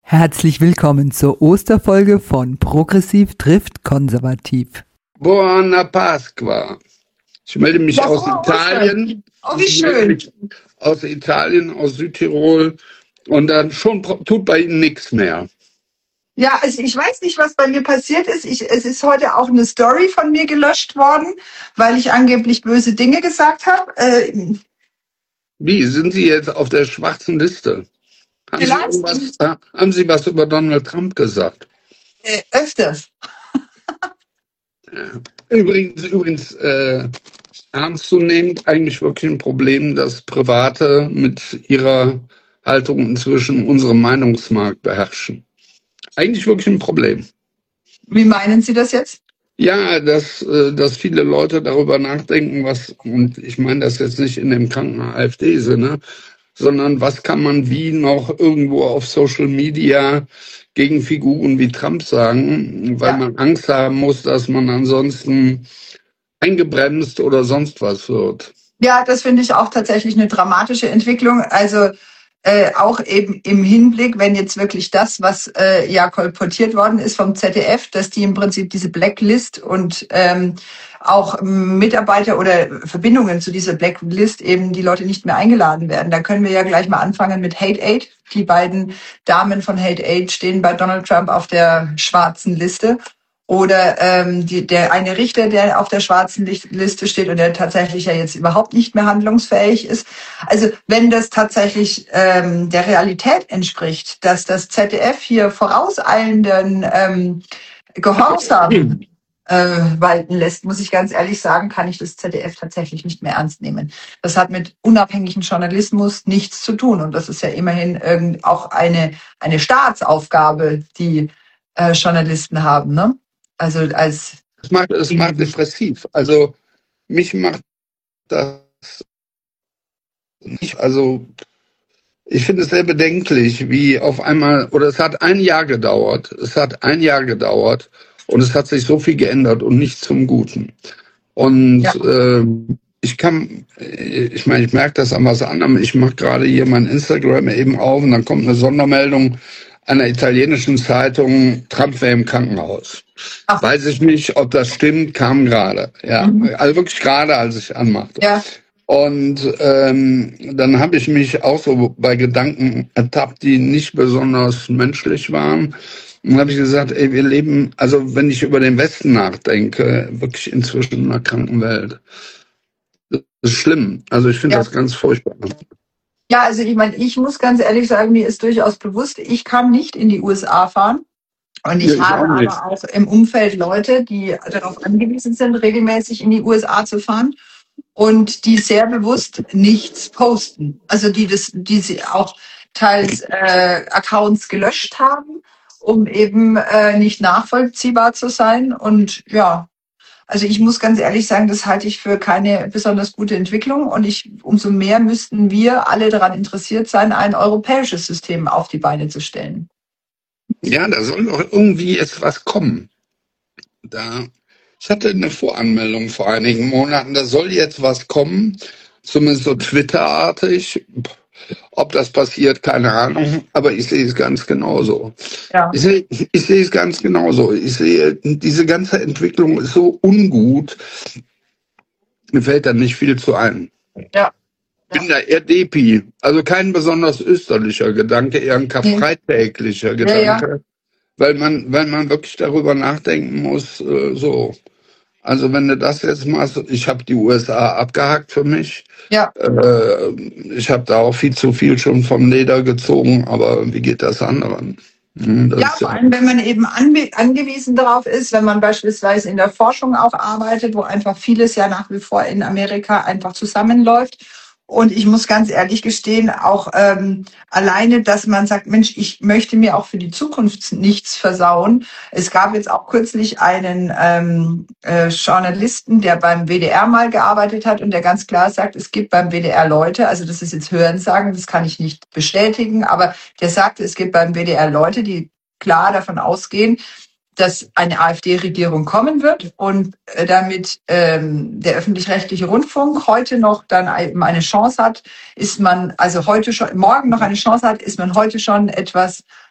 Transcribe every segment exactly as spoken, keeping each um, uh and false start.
Herzlich willkommen zur Osterfolge von Progressiv trifft Konservativ. Buona Pasqua. Ich melde mich Ja, aus frohe Italien. Oh, wie Ich melde schön. mich aus Italien, aus Südtirol. Und dann schon pro- tut bei Ihnen nichts mehr. Ja, also ich weiß nicht, was bei mir passiert ist. Ich, es ist heute auch eine Story von mir gelöscht worden, weil ich angeblich böse Dinge gesagt habe. Äh, Wie, sind Sie jetzt auf der schwarzen Liste? Haben Sie, Vielleicht. irgendwas, äh, haben Sie was über Donald Trump gesagt? äh, öfters. Übrigens, übrigens äh, ernstzunehmend eigentlich wirklich ein Problem, dass Private mit ihrer Haltung inzwischen unseren Meinungsmarkt beherrschen. Eigentlich wirklich ein Problem. Wie meinen Sie das jetzt? Ja, dass, äh, dass viele Leute darüber nachdenken, was, und ich meine das jetzt nicht in dem kranken AfD-Sinne, sondern was kann man wie noch irgendwo auf Social Media gegen Figuren wie Trump sagen, weil Ja. man Angst haben muss, dass man ansonsten eingebremst oder sonst was wird. Ja, das finde ich auch tatsächlich eine dramatische Entwicklung. Also äh, auch eben im Hinblick, wenn jetzt wirklich das, was äh, ja kolportiert worden ist vom Z D F, dass die im Prinzip diese Blacklist und ähm, auch Mitarbeiter oder Verbindungen zu dieser Blacklist eben die Leute nicht mehr eingeladen werden. Da können wir ja gleich mal anfangen mit Hate Aid. Die beiden Damen von Hate Aid stehen bei Donald Trump auf der schwarzen Liste. Oder ähm, die, der eine Richter, der auf der schwarzen Licht- Liste steht und der tatsächlich ja jetzt überhaupt nicht mehr handlungsfähig ist. Also wenn das tatsächlich ähm, der Realität entspricht, dass das Z D F hier vorauseilenden ähm, Gehorsam äh, walten lässt, muss ich ganz ehrlich sagen, kann ich das Z D F tatsächlich nicht mehr ernst nehmen. Das hat mit unabhängigem Journalismus nichts zu tun. Und das ist ja immerhin irgend auch eine, eine Staatsaufgabe, die äh, Journalisten haben, ne? Also als Es macht, es macht depressiv. Also mich macht das nicht, also ich finde es sehr bedenklich, wie auf einmal, oder es hat ein Jahr gedauert, es hat ein Jahr gedauert und es hat sich so viel geändert und nicht zum Guten. Und Ja. äh, ich kann, ich meine, ich merke das an was anderem. Ich mache gerade hier mein Instagram eben auf und dann kommt eine Sondermeldung einer italienischen Zeitung, Trump wäre im Krankenhaus. Ach. Weiß ich nicht, ob das stimmt, kam gerade. Ja, Mhm. also wirklich gerade, als ich anmachte. ja, Und ähm, dann habe ich mich auch so bei Gedanken ertappt, die nicht besonders menschlich waren. Und dann habe ich gesagt, ey, wir leben, also wenn ich über den Westen nachdenke, wirklich inzwischen in einer kranken Welt. Das ist schlimm. Also ich finde Ja. das ganz furchtbar. ja, also ich meine, ich muss ganz ehrlich sagen, mir ist durchaus bewusst, ich kann nicht in die U S A fahren. Und ich Ja, ich habe auch nicht. aber auch im Umfeld Leute, die darauf angewiesen sind, regelmäßig in die U S A zu fahren und die sehr bewusst nichts posten. Also die das, die sie auch teils äh, Accounts gelöscht haben, um eben äh, nicht nachvollziehbar zu sein. Und ja, also ich muss ganz ehrlich sagen, das halte ich für keine besonders gute Entwicklung. Und ich, umso mehr müssten wir alle daran interessiert sein, ein europäisches System auf die Beine zu stellen. Ja, da soll doch irgendwie jetzt was kommen. Da, ich hatte eine Voranmeldung vor einigen Monaten, da soll jetzt was kommen, zumindest so Twitter-artig. Ob das passiert, keine Ahnung, aber ich sehe es ganz genauso. Ja. Ich sehe, ich sehe es ganz genauso. Ich sehe, diese ganze Entwicklung ist so ungut, mir fällt da nicht viel zu ein. Ja. Ich bin da eher Depi, also kein besonders österlicher Gedanke, eher ein karfreitaglicher Gedanke, weil man, weil man wirklich darüber nachdenken muss, äh, so. Also wenn du das jetzt machst, ich habe die U S A abgehakt für mich. Ja. Äh, ich habe da auch viel zu viel schon vom Leder gezogen, aber wie geht das anderen? Hm, das Ja, ist vor allem, wenn man eben ange angewiesen darauf ist, wenn man beispielsweise in der Forschung auch arbeitet, wo einfach vieles ja nach wie vor in Amerika einfach zusammenläuft. Und ich muss ganz ehrlich gestehen, auch ähm, alleine, dass man sagt, Mensch, ich möchte mir auch für die Zukunft nichts versauen. Es gab jetzt auch kürzlich einen ähm, äh, Journalisten, der beim W D R mal gearbeitet hat und der ganz klar sagt, es gibt beim W D R Leute, also das ist jetzt Hörensagen, das kann ich nicht bestätigen, aber der sagte, es gibt beim W D R Leute, die klar davon ausgehen, dass eine AfD-Regierung kommen wird und äh, damit ähm, der öffentlich-rechtliche Rundfunk heute noch dann eben eine Chance hat, ist man also heute schon, morgen noch eine Chance hat, ist man heute schon etwas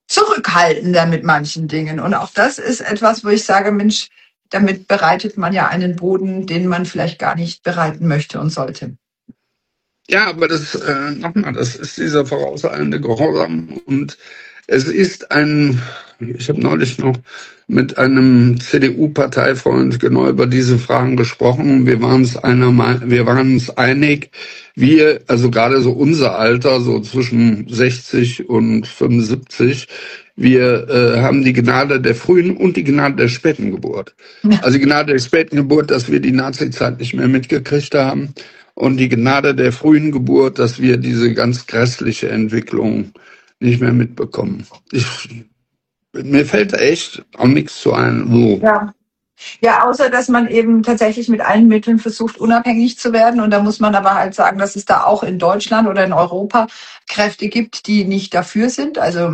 zurückhaltender mit manchen Dingen. Und auch das ist etwas, wo ich sage, Mensch, damit bereitet man ja einen Boden, den man vielleicht gar nicht bereiten möchte und sollte. Ja, aber das, äh, nochmal, das ist dieser vorauseilende Gehorsam und es ist ein, ich habe neulich noch mit einem C D U-Parteifreund genau über diese Fragen gesprochen. Wir waren uns einer, wir waren uns einig, wir, also gerade so unser Alter, so zwischen sechzig und fünfundsiebzig, wir äh, haben die Gnade der frühen und die Gnade der späten Geburt. Ja. Also die Gnade der späten Geburt, dass wir die Nazi-Zeit nicht mehr mitgekriegt haben und die Gnade der frühen Geburt, dass wir diese ganz grässliche Entwicklung nicht mehr mitbekommen. Ich, mir fällt echt auch nichts zu ein. So. Ja. Ja, außer dass man eben tatsächlich mit allen Mitteln versucht, unabhängig zu werden. Und da muss man aber halt sagen, dass es da auch in Deutschland oder in Europa Kräfte gibt, die nicht dafür sind. Also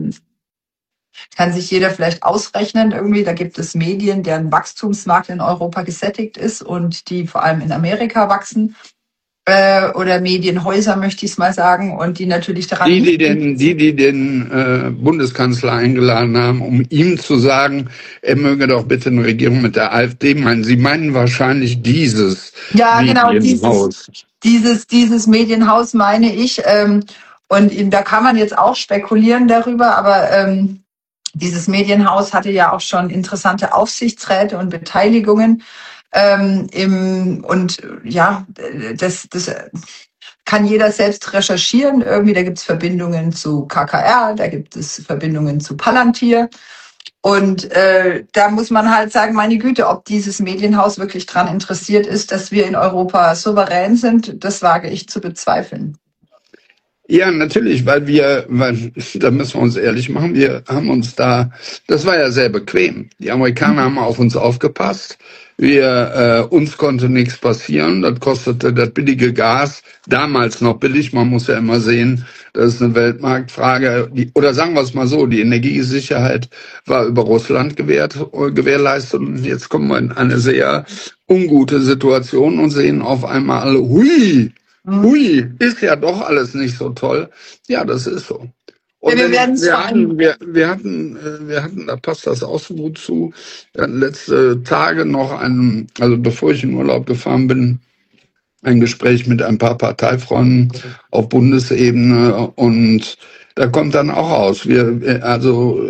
kann sich jeder vielleicht ausrechnen irgendwie. Da gibt es Medien, deren Wachstumsmarkt in Europa gesättigt ist und die vor allem in Amerika wachsen. Oder Medienhäuser, möchte ich es mal sagen, und die natürlich daran... Die, die den, die, die den äh, Bundeskanzler eingeladen haben, um ihm zu sagen, er möge doch bitte eine Regierung mit der AfD meinen. Sie meinen wahrscheinlich dieses ja, genau, dieses, dieses, dieses Medienhaus meine ich. Ähm, und da kann man jetzt auch spekulieren darüber, aber ähm, dieses Medienhaus hatte ja auch schon interessante Aufsichtsräte und Beteiligungen. Ähm, im, und ja, das, das kann jeder selbst recherchieren. Irgendwie, da gibt es Verbindungen zu K K R, da gibt es Verbindungen zu Palantir. Und äh, da muss man halt sagen, meine Güte, ob dieses Medienhaus wirklich dran interessiert ist, dass wir in Europa souverän sind, das wage ich zu bezweifeln. Ja, natürlich, weil wir, weil, da müssen wir uns ehrlich machen, wir haben uns da, das war ja sehr bequem. Die Amerikaner haben auf uns aufgepasst. Wir, äh, uns konnte nichts passieren. Das kostete das billige Gas, damals noch billig. Man muss ja immer sehen, das ist eine Weltmarktfrage. Die, oder sagen wir es mal so, die Energiesicherheit war über Russland gewährt, gewährleistet. Und jetzt kommen wir in eine sehr ungute Situation und sehen auf einmal alle, hui, hui, ist ja doch alles nicht so toll. Ja, das ist so. Und ja, wir, werden wir, hatten, wir, wir hatten, wir hatten, da passt das auch so gut zu, wir hatten letzte Tage noch einen, also bevor ich in Urlaub gefahren bin, ein Gespräch mit ein paar Parteifreunden auf Bundesebene und da kommt dann auch raus, wir, also,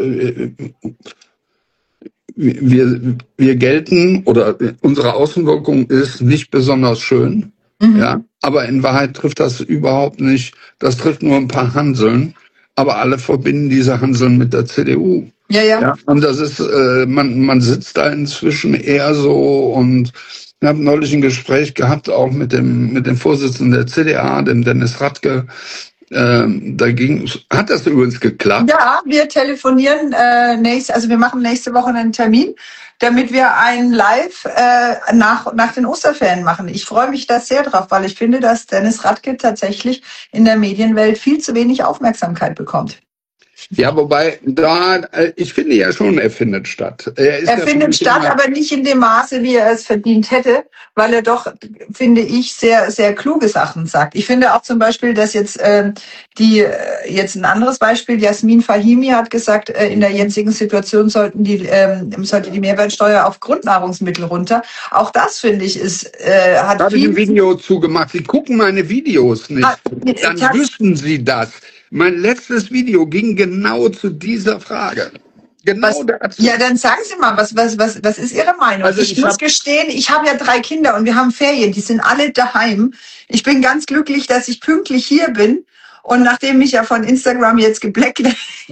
wir, wir gelten oder unsere Außenwirkung ist nicht besonders schön, mhm. ja, aber in Wahrheit trifft das überhaupt nicht, das trifft nur ein paar Hanseln. Aber alle verbinden diese Hanseln mit der C D U. Ja, ja. ja und das ist, äh, man, man sitzt da inzwischen eher so und ich habe neulich ein Gespräch gehabt, auch mit dem, mit dem Vorsitzenden der C D A, dem Dennis Radke. Ähm, da ging, hat das übrigens geklappt? Ja, wir telefonieren äh, nächste, also wir machen nächste Woche einen Termin, damit wir ein Live äh, nach, nach den Osterferien machen. Ich freue mich da sehr drauf, weil ich finde, dass Dennis Radke tatsächlich in der Medienwelt viel zu wenig Aufmerksamkeit bekommt. Ja, wobei, da, ich finde ja schon, er findet statt. Er, er findet statt, aber nicht in dem Maße, wie er es verdient hätte, weil er doch, finde ich, sehr, sehr kluge Sachen sagt. Ich finde auch zum Beispiel, dass jetzt äh, die, jetzt ein anderes Beispiel, Jasmin Fahimi hat gesagt, äh, in der jetzigen Situation sollten die, äh, sollte die Mehrwertsteuer auf Grundnahrungsmittel runter. Auch das, finde ich, ist, äh, hat da habe ich ein Video zugemacht. Sie gucken meine Videos nicht. Ah, Dann wüssten Sie das. Mein letztes Video ging genau zu dieser Frage. Genau was, dazu. Ja, dann sagen Sie mal, was, was, was, was ist Ihre Meinung? Also ich, ich muss gestehen, ich habe ja drei Kinder und wir haben Ferien, die sind alle daheim. Ich bin ganz glücklich, dass ich pünktlich hier bin und nachdem ich ja von Instagram jetzt geblackt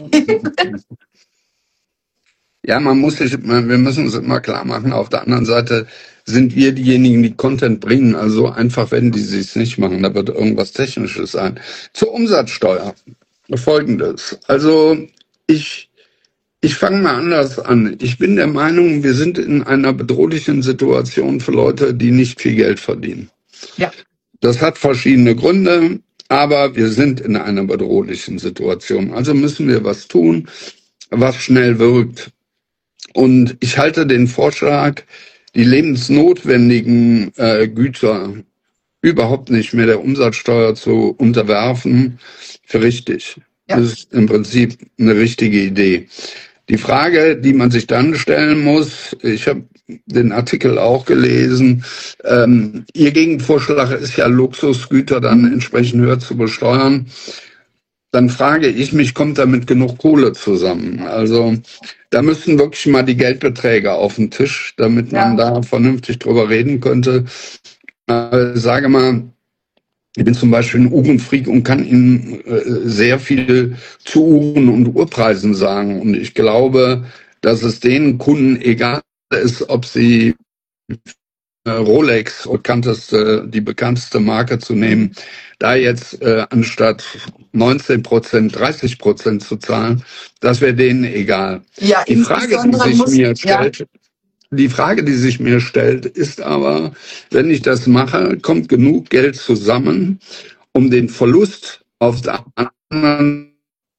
Ja, man muss sich, wir müssen uns immer klar machen, auf der anderen Seite sind wir diejenigen, die Content bringen. Also einfach werden die es nicht machen, da wird irgendwas Technisches sein. Zur Umsatzsteuer. Folgendes. Also ich, ich fange mal anders an. Ich bin der Meinung, wir sind in einer bedrohlichen Situation für Leute, die nicht viel Geld verdienen. Ja. Das hat verschiedene Gründe, aber wir sind in einer bedrohlichen Situation. Also müssen wir was tun, was schnell wirkt. Und ich halte den Vorschlag, die lebensnotwendigen äh, Güter überhaupt nicht mehr der Umsatzsteuer zu unterwerfen, für richtig. Ja. Das ist im Prinzip eine richtige Idee. Die Frage, die man sich dann stellen muss, ich habe den Artikel auch gelesen, ähm, Ihr Gegenvorschlag ist ja, Luxusgüter dann Mhm. entsprechend höher zu besteuern. Dann frage ich mich, kommt damit genug Kohle zusammen? Also da müssten wirklich mal die Geldbeträge auf den Tisch, damit man Ja. da vernünftig drüber reden könnte. Äh, sage mal, ich bin zum Beispiel ein Uhrenfreak und kann Ihnen äh, sehr viel zu Uhren und Uhrpreisen sagen. Und ich glaube, dass es den Kunden egal ist, ob sie äh, Rolex, bekannteste, die bekannteste Marke zu nehmen, da jetzt äh, anstatt neunzehn Prozent dreißig Prozent zu zahlen, das wäre denen egal. Ja, Die Frage, die insbesondere sich muss, mir ja, stellt, die Frage, die sich mir stellt, ist aber, wenn ich das mache, kommt genug Geld zusammen, um den Verlust auf der anderen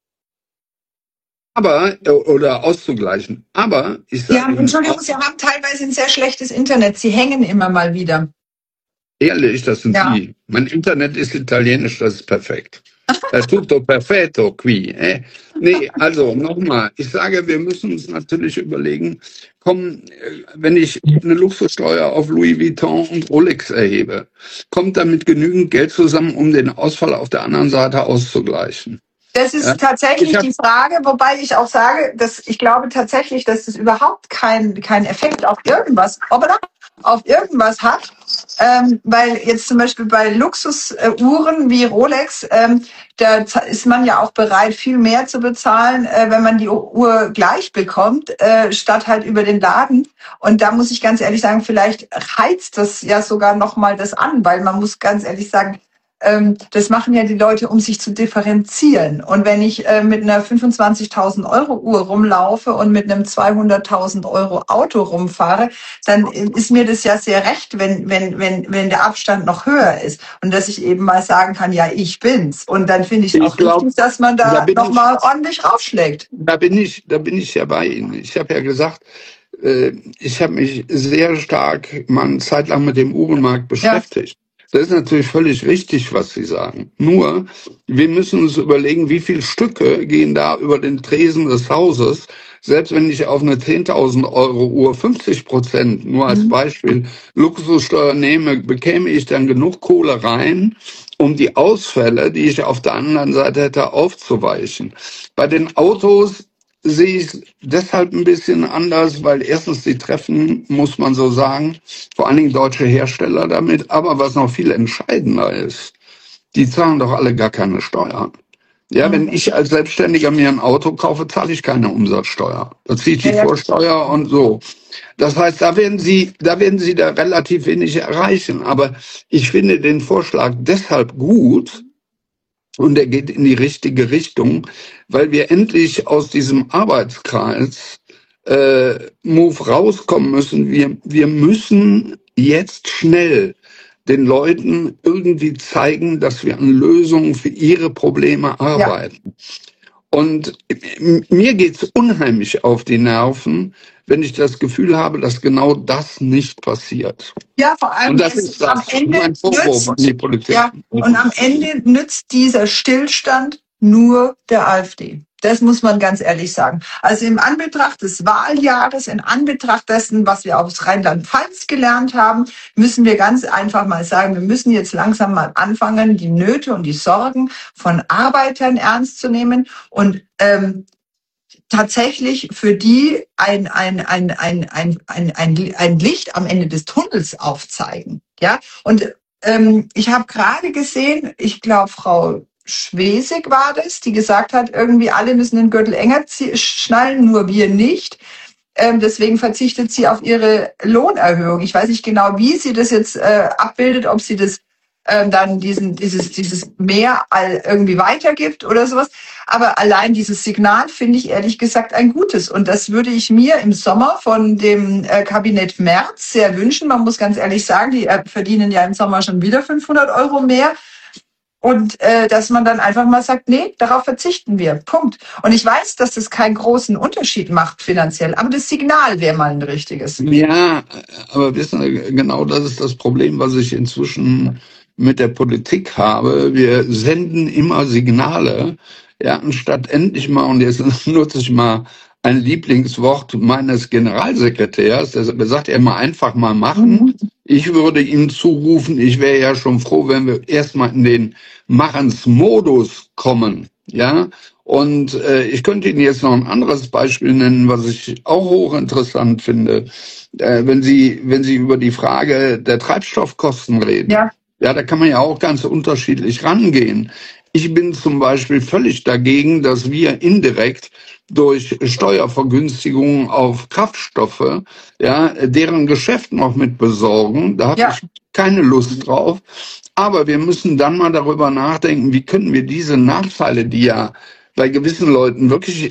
aber oder auszugleichen. Aber ich Sie haben, sage Ihnen Entschuldigung, auch Sie haben teilweise ein sehr schlechtes Internet. Sie hängen immer mal wieder. ehrlich, das sind Ja. Sie. Mein Internet ist italienisch, das ist perfekt. È tutto perfetto qui. Eh? Nee, also nochmal, ich sage, wir müssen uns natürlich überlegen, komm, äh, wenn ich eine Luxussteuer auf Louis Vuitton und Rolex erhebe, kommt damit genügend Geld zusammen, um den Ausfall auf der anderen Seite auszugleichen? Das ist Ja? tatsächlich Ich hab, die Frage, wobei ich auch sage, dass ich glaube tatsächlich, dass das überhaupt keinen keinen Effekt auf irgendwas, hoppala, auf irgendwas hat, ähm, weil jetzt zum Beispiel bei Luxusuhren wie Rolex, ähm, da z- ist man ja auch bereit, viel mehr zu bezahlen, äh, wenn man die Uhr gleich bekommt, äh, statt halt über den Laden. Und da muss ich ganz ehrlich sagen, vielleicht heizt das ja sogar nochmal das an, weil man muss ganz ehrlich sagen, ähm, das machen ja die Leute, um sich zu differenzieren. Und wenn ich äh, mit einer fünfundzwanzigtausend Euro Uhr rumlaufe und mit einem zweihunderttausend Euro Auto rumfahre, dann äh, ist mir das ja sehr recht, wenn, wenn, wenn, wenn der Abstand noch höher ist. Und dass ich eben mal sagen kann, ja, ich bin's. Und dann finde ich es ich auch glaube, richtig, dass man da da bin ich, nochmal ordentlich raufschlägt. da bin ich, da bin ich ja bei Ihnen. Ich habe ja gesagt, äh, ich habe mich sehr stark mal eine Zeit lang mit dem Uhrenmarkt Ja, beschäftigt. Das ist natürlich völlig richtig, was Sie sagen. Nur, wir müssen uns überlegen, wie viele Stücke gehen da über den Tresen des Hauses. Selbst wenn ich auf eine zehntausend Euro Uhr fünfzig Prozent, nur als mhm. Beispiel, Luxussteuer nehme, bekäme ich dann genug Kohle rein, um die Ausfälle, die ich auf der anderen Seite hätte, aufzuweichen. Bei den Autos sehe ich es deshalb ein bisschen anders, weil erstens die treffen, muss man so sagen, vor allen Dingen deutsche Hersteller damit, aber was noch viel entscheidender ist, die zahlen doch alle gar keine Steuern. Ja, wenn Mhm. ich als Selbstständiger mir ein Auto kaufe, zahle ich keine Umsatzsteuer. Da ziehe ich die Ja, ja. Vorsteuer und so. Das heißt, da werden Sie, da werden Sie da relativ wenig erreichen. Aber ich finde den Vorschlag deshalb gut, und er geht in die richtige Richtung, weil wir endlich aus diesem Arbeitskreis äh, Move rauskommen müssen. Wir, wir müssen jetzt schnell den Leuten irgendwie zeigen, dass wir an Lösungen für ihre Probleme Ja. arbeiten. Und mir geht's unheimlich auf die Nerven, wenn ich das Gefühl habe, dass genau das nicht passiert. Ja, vor allem Und das es ist am das, Ende mein Vorwurf an die nützt, Politik. ja, und am Ende nützt dieser Stillstand nur der AfD. Das muss man ganz ehrlich sagen. Also im Anbetracht des Wahljahres, in Anbetracht dessen, was wir aus Rheinland-Pfalz gelernt haben, müssen wir ganz einfach mal sagen, wir müssen jetzt langsam mal anfangen, die Nöte und die Sorgen von Arbeitern ernst zu nehmen und ähm, tatsächlich für die ein, ein, ein, ein, ein, ein, ein, ein Licht am Ende des Tunnels aufzeigen. Ja, und ähm, ich habe gerade gesehen, ich glaube, Frau Schwesig war das, die gesagt hat, irgendwie alle müssen den Gürtel enger zie- schnallen, nur wir nicht. Ähm, deswegen verzichtet sie auf ihre Lohnerhöhung. Ich weiß nicht genau, wie sie das jetzt äh, abbildet, ob sie das ähm, dann diesen, dieses, dieses Mehr all irgendwie weitergibt oder sowas. Aber allein dieses Signal finde ich ehrlich gesagt ein gutes. Und das würde ich mir im Sommer von dem äh, Kabinett Merz sehr wünschen. Man muss ganz ehrlich sagen, die äh, verdienen ja im Sommer schon wieder fünfhundert Euro mehr. Und äh, dass man dann einfach mal sagt, nee, darauf verzichten wir. Punkt. Und ich weiß, dass das keinen großen Unterschied macht finanziell, aber das Signal wäre mal ein richtiges. Ja, aber wissen Sie, genau das ist das Problem, was ich inzwischen mit der Politik habe. Wir senden immer Signale, ja, anstatt endlich mal, und jetzt nutze ich mal ein Lieblingswort meines Generalsekretärs, der sagt ja immer einfach mal machen. Ich würde ihm zurufen, ich wäre ja schon froh, wenn wir erstmal in den Machensmodus kommen, ja. Und äh, ich könnte Ihnen jetzt noch ein anderes Beispiel nennen, was ich auch hochinteressant finde. Äh, wenn Sie, wenn Sie über die Frage der Treibstoffkosten reden, Ja. ja, da kann man ja auch ganz unterschiedlich rangehen. Ich bin zum Beispiel völlig dagegen, dass wir indirekt durch Steuervergünstigungen auf Kraftstoffe, ja, deren Geschäft noch mit besorgen. Da habe Ja. ich keine Lust drauf. Aber wir müssen dann mal darüber nachdenken, wie können wir diese Nachteile, die ja bei gewissen Leuten wirklich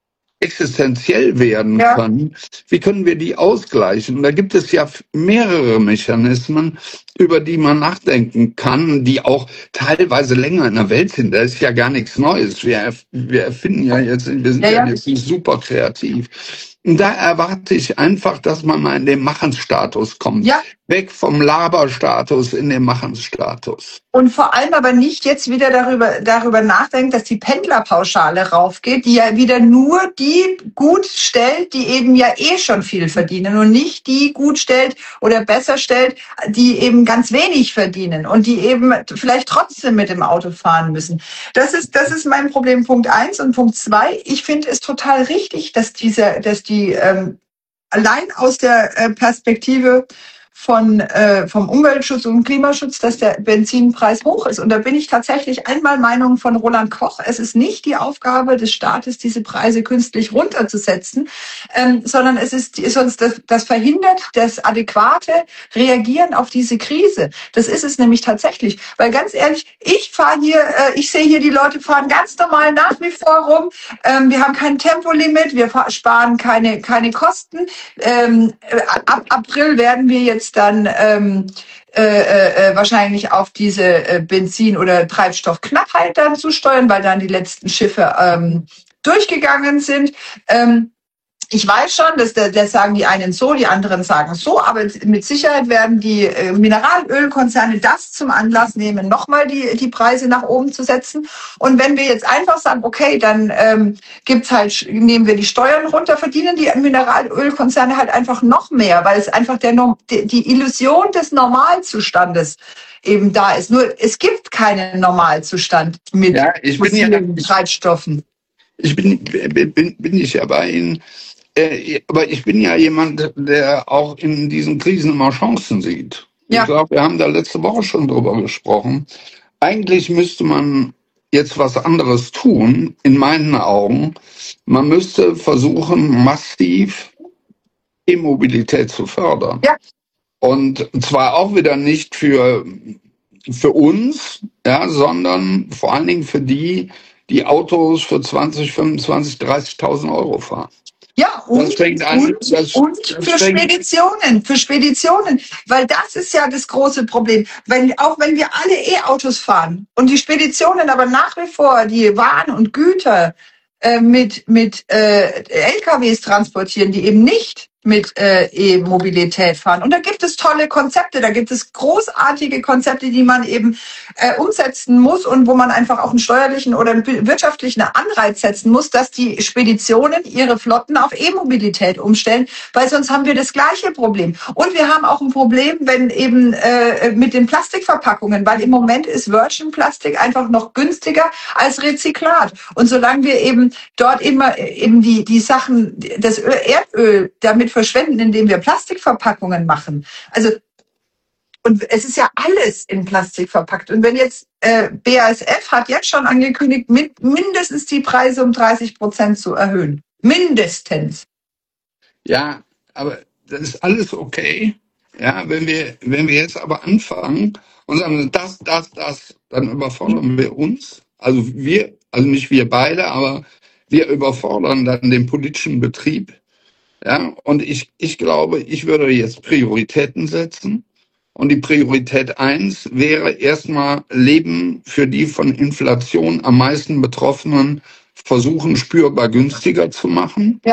existenziell werden Ja. können, wie können wir die ausgleichen? Und da gibt es ja mehrere Mechanismen, über die man nachdenken kann, die auch teilweise länger in der Welt sind. Da ist ja gar nichts Neues. Wir, erf- wir erfinden ja jetzt, wir sind Ja, ja ja. jetzt nicht super kreativ. Und da erwarte ich einfach, dass man mal in den Machensstatus kommt. Ja. Weg vom Laberstatus in den Machensstatus. Und vor allem aber nicht jetzt wieder darüber, darüber nachdenken, dass die Pendlerpauschale raufgeht, die ja wieder nur die gut stellt, die eben ja eh schon viel verdienen und nicht die gut stellt oder besser stellt, die eben ganz wenig verdienen und die eben vielleicht trotzdem mit dem Auto fahren müssen. Das ist, das ist mein Problem, Punkt eins. Und Punkt zwei, ich finde es total richtig, dass diese, dass die, ähm, allein aus der äh, Perspektive von äh, vom Umweltschutz und Klimaschutz, dass der Benzinpreis hoch ist. Und da bin ich tatsächlich einmal Meinung von Roland Koch. Es ist nicht die Aufgabe des Staates, diese Preise künstlich runterzusetzen, ähm, sondern es ist sonst das, das verhindert das adäquate Reagieren auf diese Krise. Das ist es nämlich tatsächlich. Weil ganz ehrlich, ich fahre hier, äh, ich sehe hier, die Leute fahren ganz normal nach wie vor rum. Ähm, wir haben kein Tempolimit, wir fahr, sparen keine keine Kosten. Ähm, ab April werden wir jetzt dann ähm, äh, äh, wahrscheinlich auf diese äh, Benzin- oder Treibstoffknappheit dann zusteuern, weil dann die letzten Schiffe ähm, durchgegangen sind. Ähm, Ich weiß schon, dass das, das sagen die einen so, die anderen sagen so, aber mit Sicherheit werden die äh, Mineralölkonzerne das zum Anlass nehmen, nochmal die die Preise nach oben zu setzen. Und wenn wir jetzt einfach sagen, okay, dann ähm, gibt's halt, nehmen wir die Steuern runter, verdienen die Mineralölkonzerne halt einfach noch mehr, weil es einfach der die, die Illusion des Normalzustandes eben da ist. Nur es gibt keinen Normalzustand mit Ja, ich bin ja, fossilen ich, Treibstoffen. ich bin, bin, bin, bin ich ja bei Ihnen. Äh, aber ich bin ja jemand, der auch in diesen Krisen immer Chancen sieht. Ja. Ich glaube, wir haben da letzte Woche schon drüber gesprochen. Eigentlich müsste man jetzt was anderes tun, in meinen Augen. Man müsste versuchen, massiv E-Mobilität zu fördern. Ja. Und zwar auch wieder nicht für, für uns, ja, sondern vor allen Dingen für die, die Autos für zwanzig, fünfundzwanzig, dreißigtausend Euro fahren. Ja, und, Das fängt an, und, das- und das für fängt- Speditionen, für Speditionen, weil das ist ja das große Problem. Wenn, auch wenn wir alle E-Autos fahren und die Speditionen aber nach wie vor die Waren und Güter äh, mit, mit äh, L K Ws transportieren, die eben nicht mit äh, E-Mobilität fahren. Und da gibt es tolle Konzepte, da gibt es großartige Konzepte, die man eben äh, umsetzen muss und wo man einfach auch einen steuerlichen oder einen wirtschaftlichen Anreiz setzen muss, dass die Speditionen ihre Flotten auf E-Mobilität umstellen, weil sonst haben wir das gleiche Problem. Und wir haben auch ein Problem, wenn eben äh, mit den Plastikverpackungen, weil im Moment ist Virgin Plastik einfach noch günstiger als Rezyklat. Und solange wir eben dort immer eben die die Sachen, das Öl, Erdöl damit verschwenden, indem wir Plastikverpackungen machen. Also und es ist ja alles in Plastik verpackt. Und wenn jetzt äh, B A S F hat jetzt schon angekündigt, mit mindestens die Preise um dreißig Prozent zu erhöhen. Mindestens. Ja, aber das ist alles okay. Ja, wenn wir, wenn wir jetzt aber anfangen und sagen, das, das, das, dann überfordern wir uns. Also wir, also nicht wir beide, aber wir überfordern dann den politischen Betrieb. Ja, und ich, ich glaube, ich würde jetzt Prioritäten setzen. Und die Priorität eins wäre erstmal Leben für die von Inflation am meisten Betroffenen versuchen, spürbar günstiger zu machen. Ja.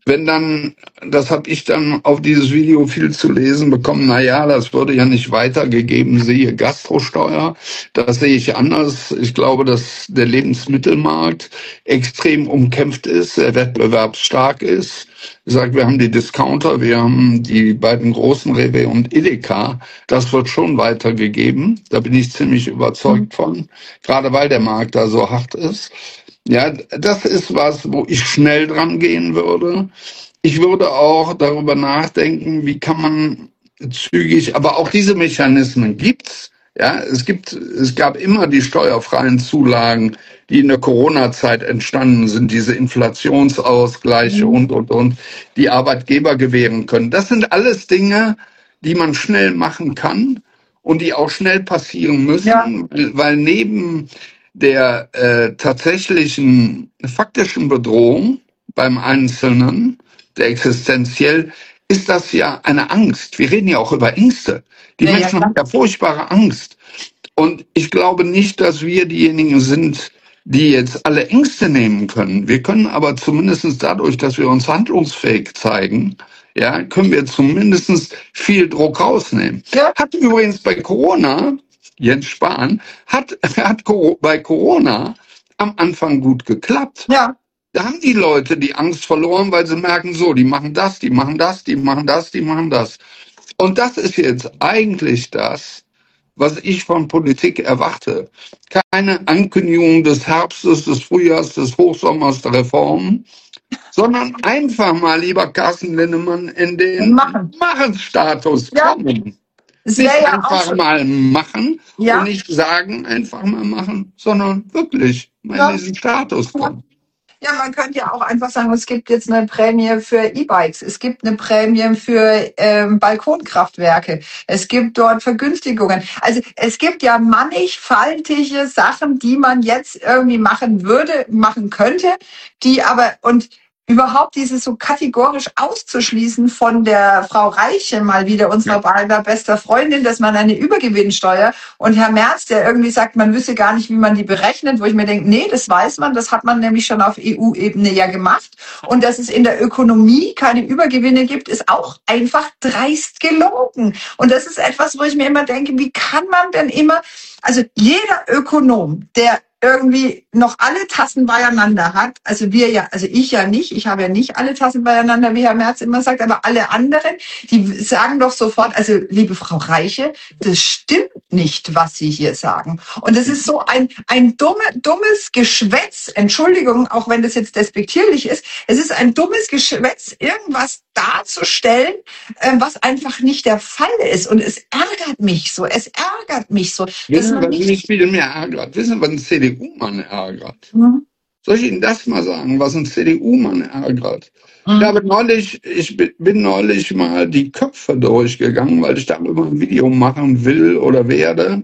wenn dann, das habe ich dann auf dieses Video viel zu lesen bekommen, na ja, das wurde ja nicht weitergegeben, siehe Gastrosteuer. Das sehe ich anders. Ich glaube, dass der Lebensmittelmarkt extrem umkämpft ist, der wettbewerbsstark ist. Ich sage, wir haben die Discounter, wir haben die beiden großen Rewe und Edeka. Das wird schon weitergegeben. Da bin ich ziemlich überzeugt von, gerade weil der Markt da so hart ist. Ja, das ist was, wo ich schnell dran gehen würde. Ich würde auch darüber nachdenken, wie kann man zügig, aber auch diese Mechanismen gibt's. Ja, es gibt, es gab immer die steuerfreien Zulagen, die in der Corona-Zeit entstanden sind, diese Inflationsausgleiche und, und, und, die Arbeitgeber gewähren können. Das sind alles Dinge, die man schnell machen kann und die auch schnell passieren müssen, ja. weil, weil neben der äh, tatsächlichen faktischen Bedrohung beim Einzelnen, der existenziell, ist das ja eine Angst. Wir reden ja auch über Ängste. Die ja, Menschen ja, haben ja furchtbare Angst. Und ich glaube nicht, dass wir diejenigen sind, die jetzt alle Ängste nehmen können. Wir können aber zumindest dadurch, dass wir uns handlungsfähig zeigen, ja, können wir zumindest viel Druck rausnehmen. Ja. Hat übrigens bei Corona, Jens Spahn, hat, hat bei Corona am Anfang gut geklappt. Ja. Da haben die Leute die Angst verloren, weil sie merken, so, die machen das, die machen das, die machen das, die machen das. Und das ist jetzt eigentlich das, was ich von Politik erwarte. Keine Ankündigung des Herbstes, des Frühjahrs, des Hochsommers der Reformen, sondern einfach mal, lieber Carsten Linnemann, in den Machenstatus ja. kommen. Es nicht ja einfach so mal machen ja. und nicht sagen, einfach mal machen, sondern wirklich mal ja. in diesen Status kommen. Ja, man könnte ja auch einfach sagen, es gibt jetzt eine Prämie für E-Bikes, es gibt eine Prämie für ähm, Balkonkraftwerke, es gibt dort Vergünstigungen. Also es gibt ja mannigfaltige Sachen, die man jetzt irgendwie machen würde, machen könnte, die aber und überhaupt dieses so kategorisch auszuschließen von der Frau Reiche, mal wieder unserer beider bester Freundin, dass man eine Übergewinnsteuer und Herr Merz, der irgendwie sagt, man wüsste gar nicht, wie man die berechnet, wo ich mir denke, nee, das weiß man, das hat man nämlich schon auf E U-Ebene ja gemacht. Und dass es in der Ökonomie keine Übergewinne gibt, ist auch einfach dreist gelogen. Und das ist etwas, wo ich mir immer denke, wie kann man denn immer, also jeder Ökonom, der irgendwie noch alle Tassen beieinander hat, also wir ja, also ich ja nicht, ich habe ja nicht alle Tassen beieinander, wie Herr Merz immer sagt, aber alle anderen, die sagen doch sofort, also liebe Frau Reiche, das stimmt nicht, was Sie hier sagen. Und es ist so ein, ein dumme, dummes Geschwätz, Entschuldigung, auch wenn das jetzt despektierlich ist, es ist ein dummes Geschwätz, irgendwas darzustellen, äh, was einfach nicht der Fall ist. Und es ärgert mich so, es ärgert mich so. Wissen Sie, was mich viel mehr ärgert? Wissen Sie, was ein C D U-Mann ärgert? Mhm. Soll ich Ihnen das mal sagen, was ein C D U-Mann ärgert? Mhm. Ich habe neulich, ich bin neulich mal die Köpfe durchgegangen, weil ich darüber ein Video machen will oder werde,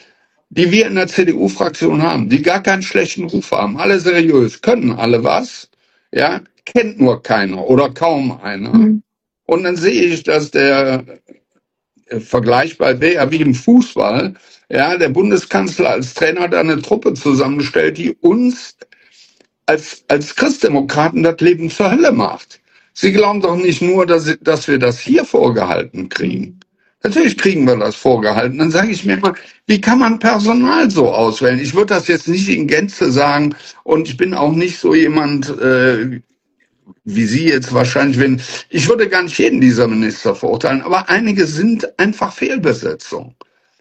die wir in der C D U-Fraktion haben, die gar keinen schlechten Ruf haben, alle seriös, können alle was, ja, kennt nur keiner oder kaum einer. Mhm. Und dann sehe ich, dass der äh, vergleichbar wäre wie im Fußball, ja, der Bundeskanzler als Trainer da eine Truppe zusammenstellt, die uns als, als Christdemokraten das Leben zur Hölle macht. Sie glauben doch nicht nur, dass, dass wir das hier vorgehalten kriegen. Natürlich kriegen wir das vorgehalten. Dann sage ich mir mal, wie kann man Personal so auswählen? Ich würde das jetzt nicht in Gänze sagen und ich bin auch nicht so jemand, äh, wie Sie jetzt wahrscheinlich, wenn ich würde gar nicht jeden dieser Minister verurteilen, aber einige sind einfach Fehlbesetzung.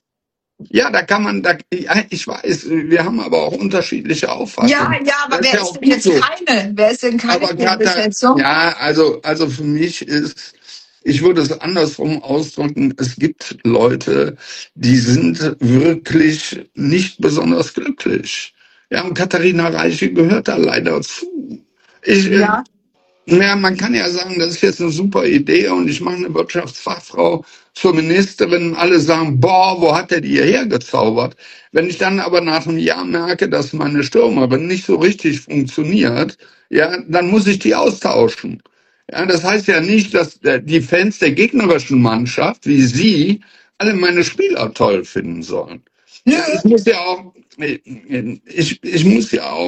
Ja, da kann man, da, ich weiß, wir haben aber auch unterschiedliche Auffassungen. Ja, ja, aber wer ist denn jetzt keine? Wer ist denn keine Fehlbesetzung? Ja, also, also für mich ist, ich würde es andersrum ausdrücken, es gibt Leute, die sind wirklich nicht besonders glücklich. Ja, und Katharina Reiche gehört da leider zu. Ich, ja. Ja, man kann ja sagen, das ist jetzt eine super Idee und ich mache eine Wirtschaftsfachfrau zur Ministerin. Alle sagen, boah, wo hat der die hierher gezaubert? Wenn ich dann aber nach einem Jahr merke, dass meine Stürmerin nicht so richtig funktioniert, ja, dann muss ich die austauschen. Ja, das heißt ja nicht, dass die Fans der gegnerischen Mannschaft, wie Sie, alle meine Spieler toll finden sollen. Ja, ich muss ja auch, ich, ich muss ja auch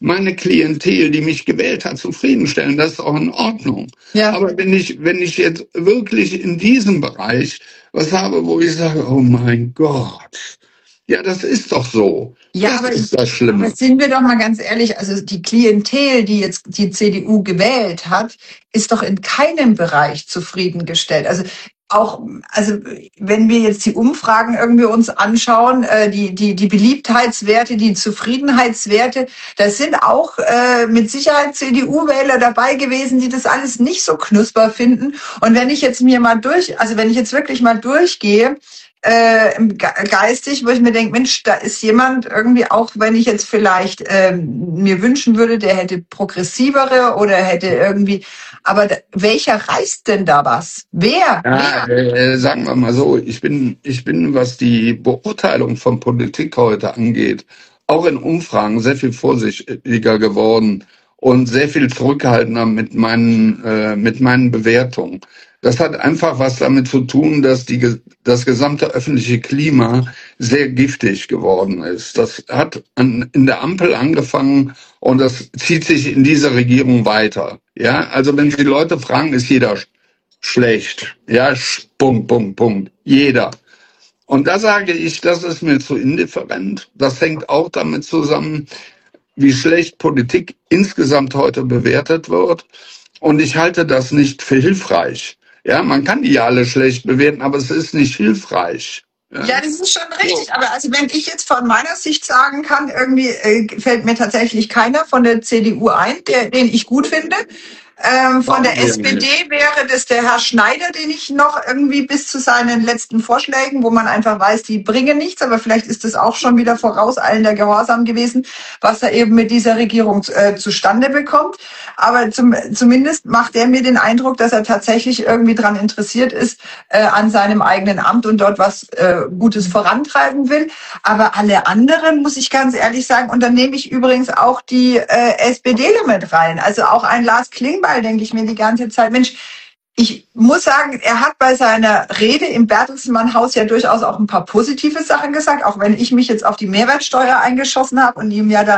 meine Klientel, die mich gewählt hat, zufriedenstellen. Das ist auch in Ordnung. Ja. Aber wenn ich, wenn ich jetzt wirklich in diesem Bereich was habe, wo ich sage, oh mein Gott, ja, das ist doch so. Ja, das aber, ist das Schlimme. aber sind wir doch mal ganz ehrlich, also die Klientel, die jetzt die C D U gewählt hat, ist doch in keinem Bereich zufriedengestellt. Also auch, also wenn wir jetzt die Umfragen irgendwie uns anschauen, äh, die die die Beliebtheitswerte, die Zufriedenheitswerte, da sind auch äh, mit Sicherheit C D U-Wähler dabei gewesen, die das alles nicht so knusper finden. Und wenn ich jetzt mir mal durch, also wenn ich jetzt wirklich mal durchgehe, Äh, geistig, wo ich mir denke, Mensch, da ist jemand irgendwie, auch wenn ich jetzt vielleicht ähm, mir wünschen würde, der hätte progressivere oder hätte irgendwie, aber da, welcher reißt denn da was? Wer? Ja, Wer? äh, sagen wir mal so, ich bin, ich bin, was die Beurteilung von Politik heute angeht, auch in Umfragen sehr viel vorsichtiger geworden und sehr viel zurückhaltender mit meinen, äh, mit meinen Bewertungen. Das hat einfach was damit zu tun, dass die, das gesamte öffentliche Klima sehr giftig geworden ist. Das hat an, in der Ampel angefangen und das zieht sich in dieser Regierung weiter. Ja, also wenn Sie die Leute fragen, ist jeder schlecht. Ja, Punkt, Punkt, Punkt. Jeder. Und da sage ich, das ist mir zu indifferent. Das hängt auch damit zusammen, wie schlecht Politik insgesamt heute bewertet wird. Und ich halte das nicht für hilfreich. Ja, man kann die ja alle schlecht bewerten, aber es ist nicht hilfreich. Ja, ja, das ist schon richtig. Aber also wenn ich jetzt von meiner Sicht sagen kann, irgendwie äh, fällt mir tatsächlich keiner von der C D U ein, der, den ich gut finde. Ähm, von der S P D wäre das der Herr Schneider, den ich noch irgendwie bis zu seinen letzten Vorschlägen, wo man einfach weiß, die bringen nichts, aber vielleicht ist das auch schon wieder vorauseilender Gehorsam gewesen, was er eben mit dieser Regierung äh, zustande bekommt. Aber zum, zumindest macht er mir den Eindruck, dass er tatsächlich irgendwie dran interessiert ist äh, an seinem eigenen Amt und dort was äh, Gutes vorantreiben will. Aber alle anderen, muss ich ganz ehrlich sagen, und dann nehme ich übrigens auch die äh, SPDler mit rein, also auch ein Lars Klingbeil, denke ich mir die ganze Zeit, Mensch, ich muss sagen, er hat bei seiner Rede im Bertelsmann-Haus ja durchaus auch ein paar positive Sachen gesagt, auch wenn ich mich jetzt auf die Mehrwertsteuer eingeschossen habe und ihm ja da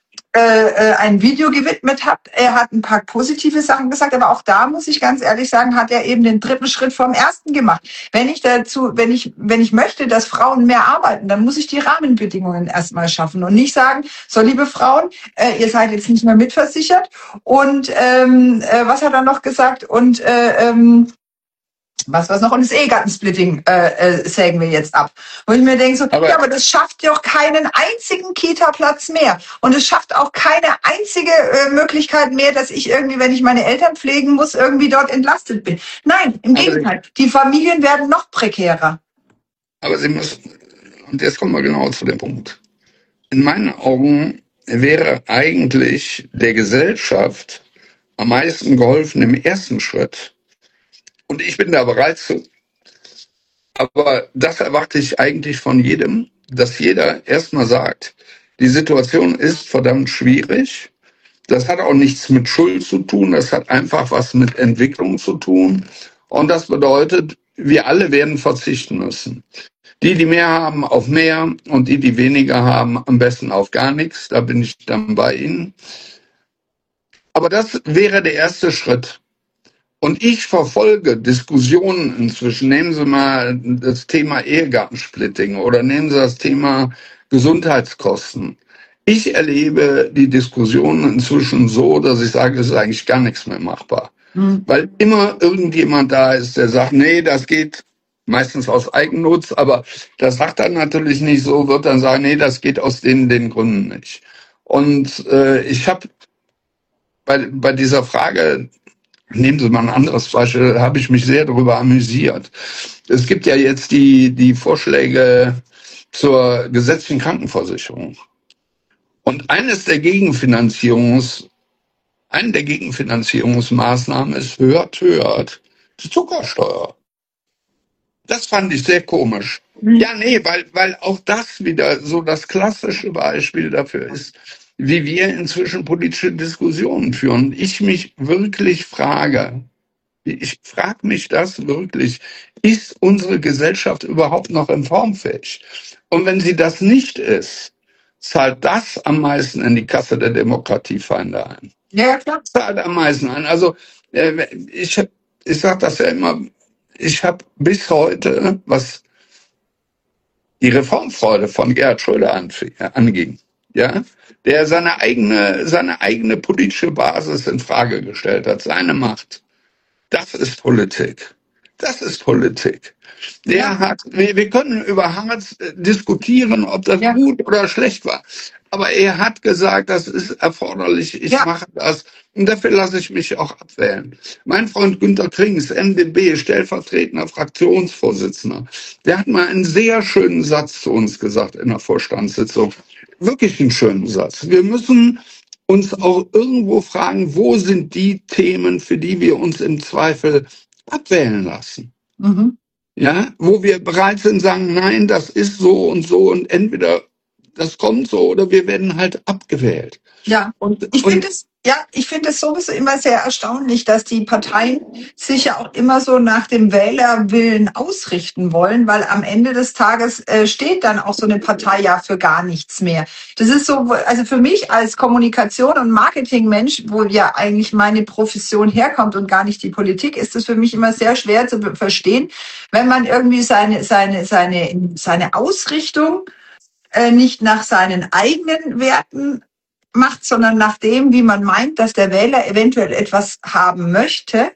äh, ein Video gewidmet habe. Er hat ein paar positive Sachen gesagt, aber auch da muss ich ganz ehrlich sagen, hat er eben den dritten Schritt vom ersten gemacht. Wenn ich dazu, wenn ich, wenn ich möchte, dass Frauen mehr arbeiten, dann muss ich die Rahmenbedingungen erstmal schaffen und nicht sagen, so liebe Frauen, äh, ihr seid jetzt nicht mehr mitversichert. Und ähm, äh, was hat er noch gesagt? Und äh, ähm, was was noch? Und das Ehegattensplitting äh, äh, sägen wir jetzt ab. Wo ich mir denke, so, Aber- ja, aber das schafft doch keinen einzigen Kita-Platz mehr. Und es schafft auch keine einzige äh, Möglichkeit mehr, dass ich irgendwie, wenn ich meine Eltern pflegen muss, irgendwie dort entlastet bin. Nein, im Aber- Gegenteil. Die Familien werden noch prekärer. Aber Sie müssen, und jetzt kommen wir genau zu dem Punkt. In meinen Augen wäre eigentlich der Gesellschaft am meisten geholfen im ersten Schritt. Und ich bin da bereit zu. Aber das erwarte ich eigentlich von jedem, dass jeder erstmal sagt, die Situation ist verdammt schwierig. Das hat auch nichts mit Schuld zu tun, das hat einfach was mit Entwicklung zu tun. Und das bedeutet, wir alle werden verzichten müssen. Die, die mehr haben, auf mehr und die, die weniger haben, am besten auf gar nichts. Da bin ich dann bei Ihnen. Aber das wäre der erste Schritt. Und ich verfolge Diskussionen inzwischen. Nehmen Sie mal das Thema Ehegattensplitting oder nehmen Sie das Thema Gesundheitskosten. Ich erlebe die Diskussionen inzwischen so, dass ich sage, es ist eigentlich gar nichts mehr machbar. Hm. Weil immer irgendjemand da ist, der sagt, nee, das geht meistens aus Eigennutz, aber das sagt er natürlich nicht so, wird dann sagen, nee, das geht aus den, den Gründen nicht. Und äh, ich habe bei, bei dieser Frage, nehmen Sie mal ein anderes Beispiel, habe ich mich sehr darüber amüsiert. Es gibt ja jetzt die, die Vorschläge zur gesetzlichen Krankenversicherung. Und eines der Gegenfinanzierungs, eine der Gegenfinanzierungsmaßnahmen ist, hört, hört, die Zuckersteuer. Das fand ich sehr komisch. Ja, nee, weil, weil auch das wieder so das klassische Beispiel dafür ist, wie wir inzwischen politische Diskussionen führen. Ich mich wirklich frage, ich frage mich das wirklich, ist unsere Gesellschaft überhaupt noch reformfähig? Und wenn sie das nicht ist, zahlt das am meisten in die Kasse der Demokratiefeinde ein. Ja, klar. Zahlt am meisten ein. Also äh, ich, ich sage das ja immer, ich habe bis heute, was die Reformfreude von Gerhard Schröder anging, ja, der seine eigene, seine eigene politische Basis in Frage gestellt hat, seine Macht. Das ist Politik. Das ist Politik. Der Ja. hat, wir, wir können über Hartz diskutieren, ob das Ja. gut oder schlecht war. Aber er hat gesagt, das ist erforderlich, ich Ja. mache das. Und dafür lasse ich mich auch abwählen. Mein Freund Günter Krings, M d B, stellvertretender Fraktionsvorsitzender, der hat mal einen sehr schönen Satz zu uns gesagt in der Vorstandssitzung. Wirklich einen schönen Satz. Wir müssen uns auch irgendwo fragen, wo sind die Themen, für die wir uns im Zweifel abwählen lassen? Mhm. Ja, wo wir bereit sind, sagen, nein, das ist so und so und entweder das kommt so oder wir werden halt abgewählt. Ja. Und, Ich und finde es, ja, ich finde es sowieso immer sehr erstaunlich, dass die Parteien sich ja auch immer so nach dem Wählerwillen ausrichten wollen, weil am Ende des Tages äh, steht dann auch so eine Partei ja für gar nichts mehr. Das ist so, also für mich als Kommunikation- und Marketingmensch, wo ja eigentlich meine Profession herkommt und gar nicht die Politik, ist es für mich immer sehr schwer zu be- verstehen, wenn man irgendwie seine, seine, seine, seine Ausrichtung äh, nicht nach seinen eigenen Werten macht, sondern nach dem, wie man meint, dass der Wähler eventuell etwas haben möchte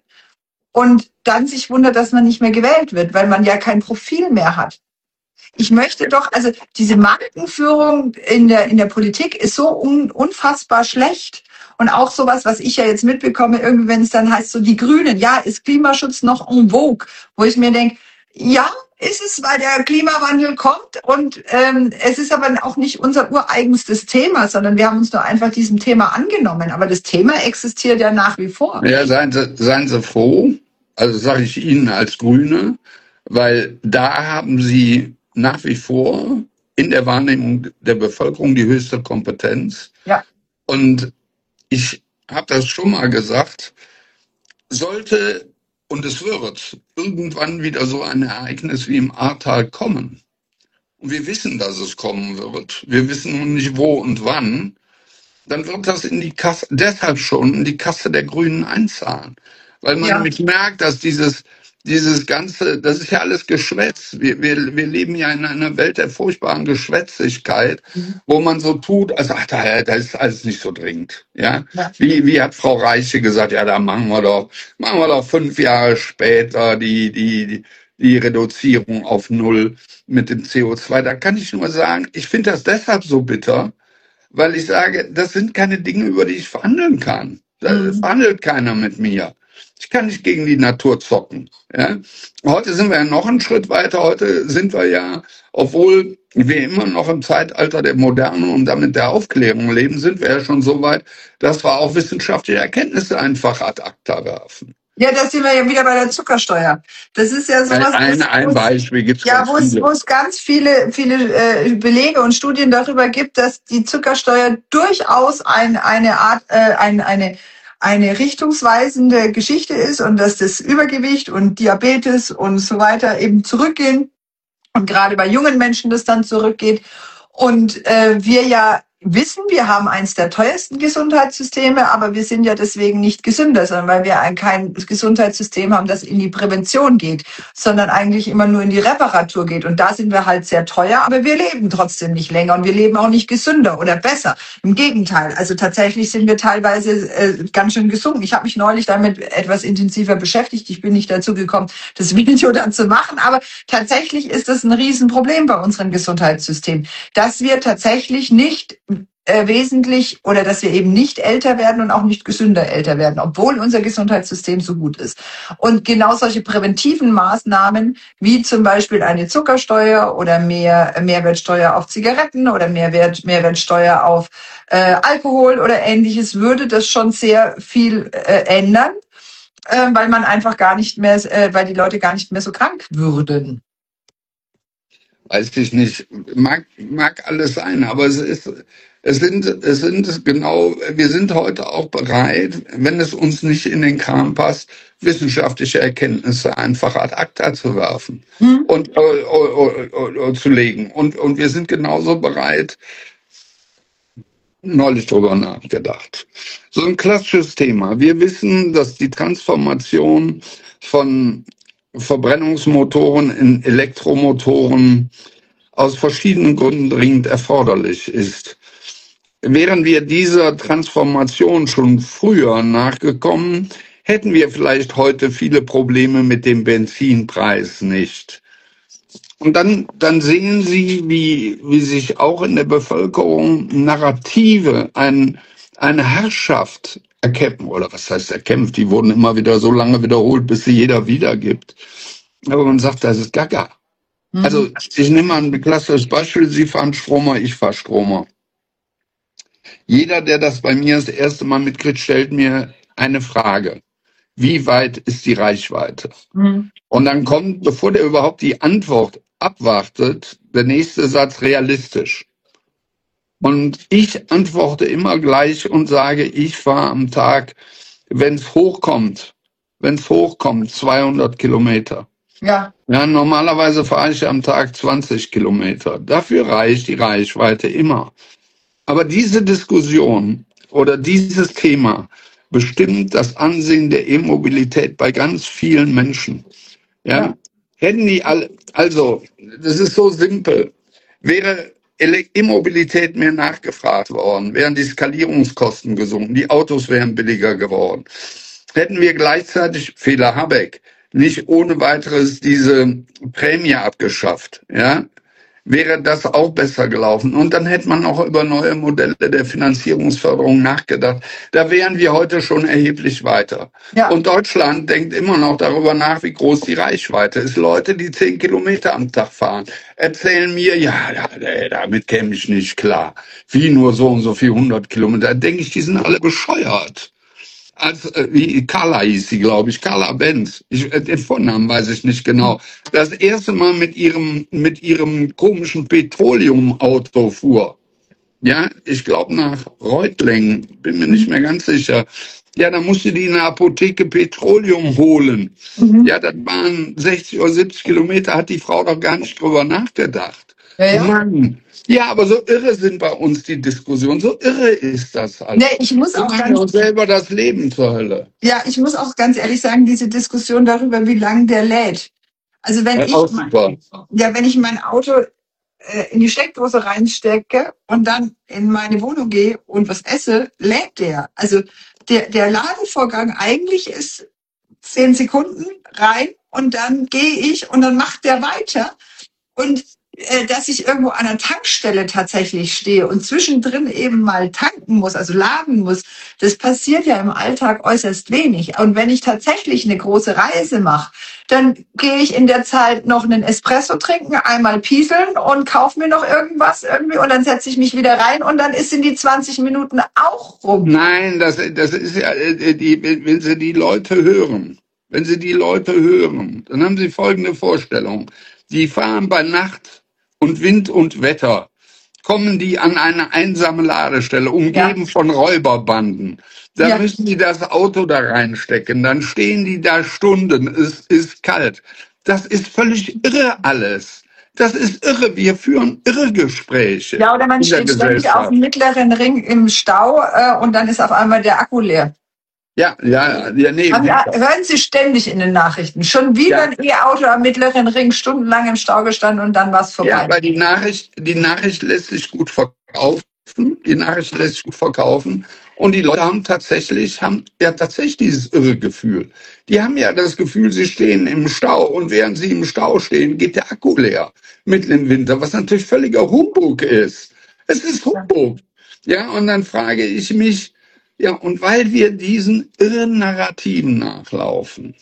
und dann sich wundert, dass man nicht mehr gewählt wird, weil man ja kein Profil mehr hat. Ich möchte doch, also diese Markenführung in der, in der Politik ist so un, unfassbar schlecht. Und auch sowas, was ich ja jetzt mitbekomme, irgendwie, wenn es dann heißt, so die Grünen, ja, ist Klimaschutz noch en vogue, wo ich mir denke, ja, ist es, weil der Klimawandel kommt und ähm, es ist aber auch nicht unser ureigenstes Thema, sondern wir haben uns nur einfach diesem Thema angenommen. Aber das Thema existiert ja nach wie vor. ja, seien Sie, seien Sie froh, also sage ich Ihnen als Grüne, weil da haben Sie nach wie vor in der Wahrnehmung der Bevölkerung die höchste Kompetenz. Ja. Und ich habe das schon mal gesagt, sollte, und es wird, irgendwann wieder so ein Ereignis wie im Ahrtal kommen. Und wir wissen, dass es kommen wird. Wir wissen nur nicht wo und wann. Dann wird das in die Kasse, deshalb schon in die Kasse der Grünen einzahlen. Weil man Ja. nämlich merkt, dass dieses, dieses ganze, das ist ja alles Geschwätz. Wir, wir, wir leben ja in einer Welt der furchtbaren Geschwätzigkeit, Mhm. wo man so tut, also ach, da, da ist alles nicht so dringend. Ja? Ja. Wie, wie hat Frau Reiche gesagt, ja, da machen wir doch, machen wir doch fünf Jahre später die, die, die, die Reduzierung auf Null mit dem C O zwei. Da kann ich nur sagen, ich finde das deshalb so bitter, weil ich sage, das sind keine Dinge, über die ich verhandeln kann. Da Mhm. verhandelt keiner mit mir. Ich kann nicht gegen die Natur zocken. Ja? Heute sind wir ja noch einen Schritt weiter. Heute sind wir ja, obwohl wir immer noch im Zeitalter der Moderne und damit der Aufklärung leben, sind wir ja schon so weit, dass wir auch wissenschaftliche Erkenntnisse einfach ad acta werfen. Ja, da sind wir ja wieder bei der Zuckersteuer. Das ist ja sowas, Ein, das- ein Beispiel gibt es ja, ganz wo es, viele. wo es ganz viele, viele äh, Belege und Studien darüber gibt, dass die Zuckersteuer durchaus ein, eine Art, äh, ein, eine, eine richtungsweisende Geschichte ist und dass das Übergewicht und Diabetes und so weiter eben zurückgehen und gerade bei jungen Menschen das dann zurückgeht. Und äh, wir ja wissen, wir haben eins der teuersten Gesundheitssysteme, aber wir sind ja deswegen nicht gesünder, sondern weil wir ein, kein Gesundheitssystem haben, das in die Prävention geht, sondern eigentlich immer nur in die Reparatur geht. Und da sind wir halt sehr teuer, aber wir leben trotzdem nicht länger und wir leben auch nicht gesünder oder besser. Im Gegenteil, also tatsächlich sind wir teilweise äh, ganz schön gesunken. Ich habe mich neulich damit etwas intensiver beschäftigt. Ich bin nicht dazu gekommen, das Video dann zu machen, aber tatsächlich ist das ein Riesenproblem bei unserem Gesundheitssystem, dass wir tatsächlich nicht äh, wesentlich oder dass wir eben nicht älter werden und auch nicht gesünder älter werden, obwohl unser Gesundheitssystem so gut ist. Und genau solche präventiven Maßnahmen wie zum Beispiel eine Zuckersteuer oder mehr Mehrwertsteuer auf Zigaretten oder Mehrwert, Mehrwertsteuer auf äh, Alkohol oder Ähnliches würde das schon sehr viel äh, ändern, äh, weil man einfach gar nicht mehr, äh, weil die Leute gar nicht mehr so krank würden. Weiß ich nicht, mag, mag alles sein, aber es ist, es sind, es sind genau, wir sind heute auch bereit, wenn es uns nicht in den Kram passt, wissenschaftliche Erkenntnisse einfach ad acta zu werfen Hm? und äh, äh, äh, äh, zu legen. Und, und wir sind genauso bereit, neulich drüber nachgedacht. So ein klassisches Thema. Wir wissen, dass die Transformation von Verbrennungsmotoren in Elektromotoren aus verschiedenen Gründen dringend erforderlich ist. Wären wir dieser Transformation schon früher nachgekommen, hätten wir vielleicht heute viele Probleme mit dem Benzinpreis nicht. Und dann, dann sehen Sie, wie, wie sich auch in der Bevölkerung Narrative, ein, eine Herrschaft erkämpfen, oder was heißt erkämpft, die wurden immer wieder so lange wiederholt, bis sie jeder wiedergibt. Aber man sagt, das ist Gaga. Mhm. Also ich nehme mal ein klassisches Beispiel, Sie fahren Stromer, ich fahre Stromer. Jeder, der das bei mir das erste Mal mitkriegt, stellt mir eine Frage. Wie weit ist die Reichweite? Mhm. Und dann kommt, bevor der überhaupt die Antwort abwartet, der nächste Satz realistisch. Und ich antworte immer gleich und sage, ich fahre am Tag, wenn es hochkommt, wenn es hochkommt, zweihundert Kilometer. Ja. Ja, normalerweise fahre ich am Tag zwanzig Kilometer. Dafür reicht die Reichweite immer. Aber diese Diskussion oder dieses Thema bestimmt das Ansehen der E-Mobilität bei ganz vielen Menschen. Ja, ja. Hätten die alle, also, das ist so simpel. Wäre E-Mobilität mehr nachgefragt worden, wären die Skalierungskosten gesunken, die Autos wären billiger geworden. Hätten wir gleichzeitig, Fehler Habeck, nicht ohne weiteres diese Prämie abgeschafft, ja, wäre das auch besser gelaufen. Und dann hätte man auch über neue Modelle der Finanzierungsförderung nachgedacht. Da wären wir heute schon erheblich weiter. Ja. Und Deutschland denkt immer noch darüber nach, wie groß die Reichweite ist. Leute, die zehn Kilometer am Tag fahren, erzählen mir, ja, ja damit käme ich nicht klar. Wie nur so und so viel hundert Kilometer. Da denke ich, die sind alle bescheuert. Als, äh, wie Carla hieß sie, glaube ich, Carla Benz. Ich, äh, den Vornamen weiß ich nicht genau. Das erste Mal mit ihrem, mit ihrem komischen Petroleumauto fuhr. Ja, ich glaube nach Reutlingen, bin mir nicht mehr ganz sicher. Ja, da musste die in der Apotheke Petroleum holen. Mhm. Ja, das waren sechzig oder siebzig Kilometer, hat die Frau doch gar nicht drüber nachgedacht. Ja, ja. Mann. Ja, aber so irre sind bei uns die Diskussionen. So irre ist das alles. Nee, ich muss auch ganz uns selber das Leben zur Hölle. Ja, ich muss auch ganz ehrlich sagen, diese Diskussion darüber, wie lang der lädt. Also wenn ja, ich mein, ja, wenn ich mein Auto äh, in die Steckdose reinstecke und dann in meine Wohnung gehe und was esse, lädt der. Also der der Ladevorgang eigentlich ist zehn Sekunden rein und dann gehe ich und dann macht der weiter. Und dass ich irgendwo an einer Tankstelle tatsächlich stehe und zwischendrin eben mal tanken muss, also laden muss, das passiert ja im Alltag äußerst wenig. Und wenn ich tatsächlich eine große Reise mache, dann gehe ich in der Zeit noch einen Espresso trinken, einmal pieseln und kaufe mir noch irgendwas irgendwie und dann setze ich mich wieder rein und dann sind die zwanzig Minuten auch rum. Nein, das, das ist ja, die, wenn Sie die Leute hören, wenn Sie die Leute hören, dann haben Sie folgende Vorstellung. Die fahren bei Nacht und Wind und Wetter, kommen die an eine einsame Ladestelle, umgeben ja. von Räuberbanden. Da ja. müssen die das Auto da reinstecken, dann stehen die da Stunden, es ist kalt. Das ist völlig irre alles. Das ist irre, wir führen irre Gespräche. Ja, oder man steht ständig auf dem mittleren Ring im Stau äh, und dann ist auf einmal der Akku leer. Ja, ja, ja, nee. Aber ja, hören Sie ständig in den Nachrichten. Schon wieder ein ja. E-Auto am mittleren Ring stundenlang im Stau gestanden und dann war es vorbei. Ja, aber die Nachricht, die Nachricht lässt sich gut verkaufen. Die Nachricht lässt sich gut verkaufen. Und die Leute haben tatsächlich, haben ja tatsächlich dieses irre Gefühl. Die haben ja das Gefühl, sie stehen im Stau und während sie im Stau stehen, geht der Akku leer mitten im Winter, was natürlich völliger Humbug ist. Es ist Humbug. Ja, und dann frage ich mich, ja, und weil wir diesen irren Narrativen nachlaufen,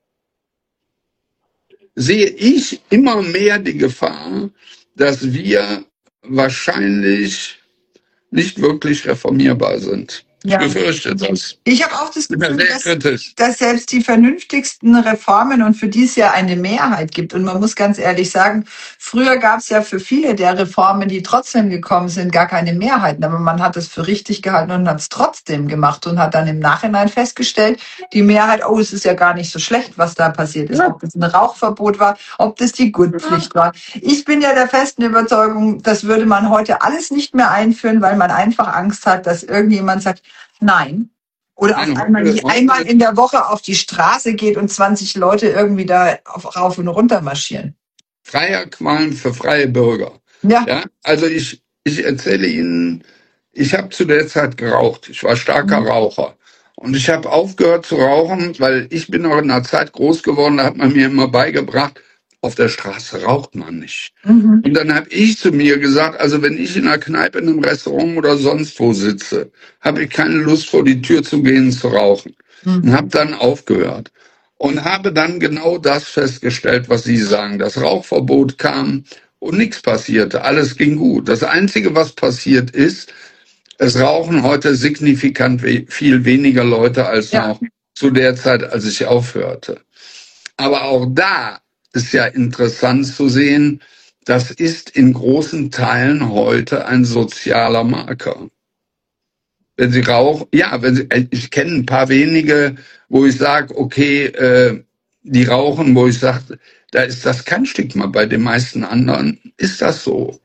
sehe ich immer mehr die Gefahr, dass wir wahrscheinlich nicht wirklich reformierbar sind. Ja. Ich befürchte das. Ich habe auch das Ich bin da Gefühl, sehr dass, kritisch. dass selbst die vernünftigsten Reformen und für die es ja eine Mehrheit gibt. Und man muss ganz ehrlich sagen, früher gab es ja für viele der Reformen, die trotzdem gekommen sind, gar keine Mehrheiten. Aber man hat es für richtig gehalten und hat es trotzdem gemacht und hat dann im Nachhinein festgestellt, die Mehrheit, oh, es ist ja gar nicht so schlecht, was da passiert ist. Ja. Ob das ein Rauchverbot war, ob das die Gurtpflicht war. Ich bin ja der festen Überzeugung, das würde man heute alles nicht mehr einführen, weil man einfach Angst hat, dass irgendjemand sagt, nein. Oder auf Nein, einmal, heute- einmal in der Woche auf die Straße geht und zwanzig Leute irgendwie da auf, rauf und runter marschieren. Freier Qualm für freie Bürger. Ja. Ja, also ich, ich erzähle Ihnen, ich habe zu der Zeit geraucht. Ich war starker Mhm. Raucher. Und ich habe aufgehört zu rauchen, weil ich bin noch in einer Zeit groß geworden, da hat man mir immer beigebracht, auf der Straße raucht man nicht. Mhm. Und dann habe ich zu mir gesagt, also wenn ich in einer Kneipe, in einem Restaurant oder sonst wo sitze, habe ich keine Lust, vor die Tür zu gehen, zu rauchen. Und Mhm. habe dann aufgehört. Und habe dann genau das festgestellt, was Sie sagen. Das Rauchverbot kam und nichts passierte. Alles ging gut. Das Einzige, was passiert ist, es rauchen heute signifikant we- viel weniger Leute als Ja. noch zu der Zeit, als ich aufhörte. Aber auch da ist ja interessant zu sehen, das ist in großen Teilen heute ein sozialer Marker. Wenn Sie rauchen, ja, wenn Sie, ich kenne ein paar wenige, wo ich sage, okay, äh, die rauchen, wo ich sage, da ist das kein Stigma. Bei den meisten anderen ist das so.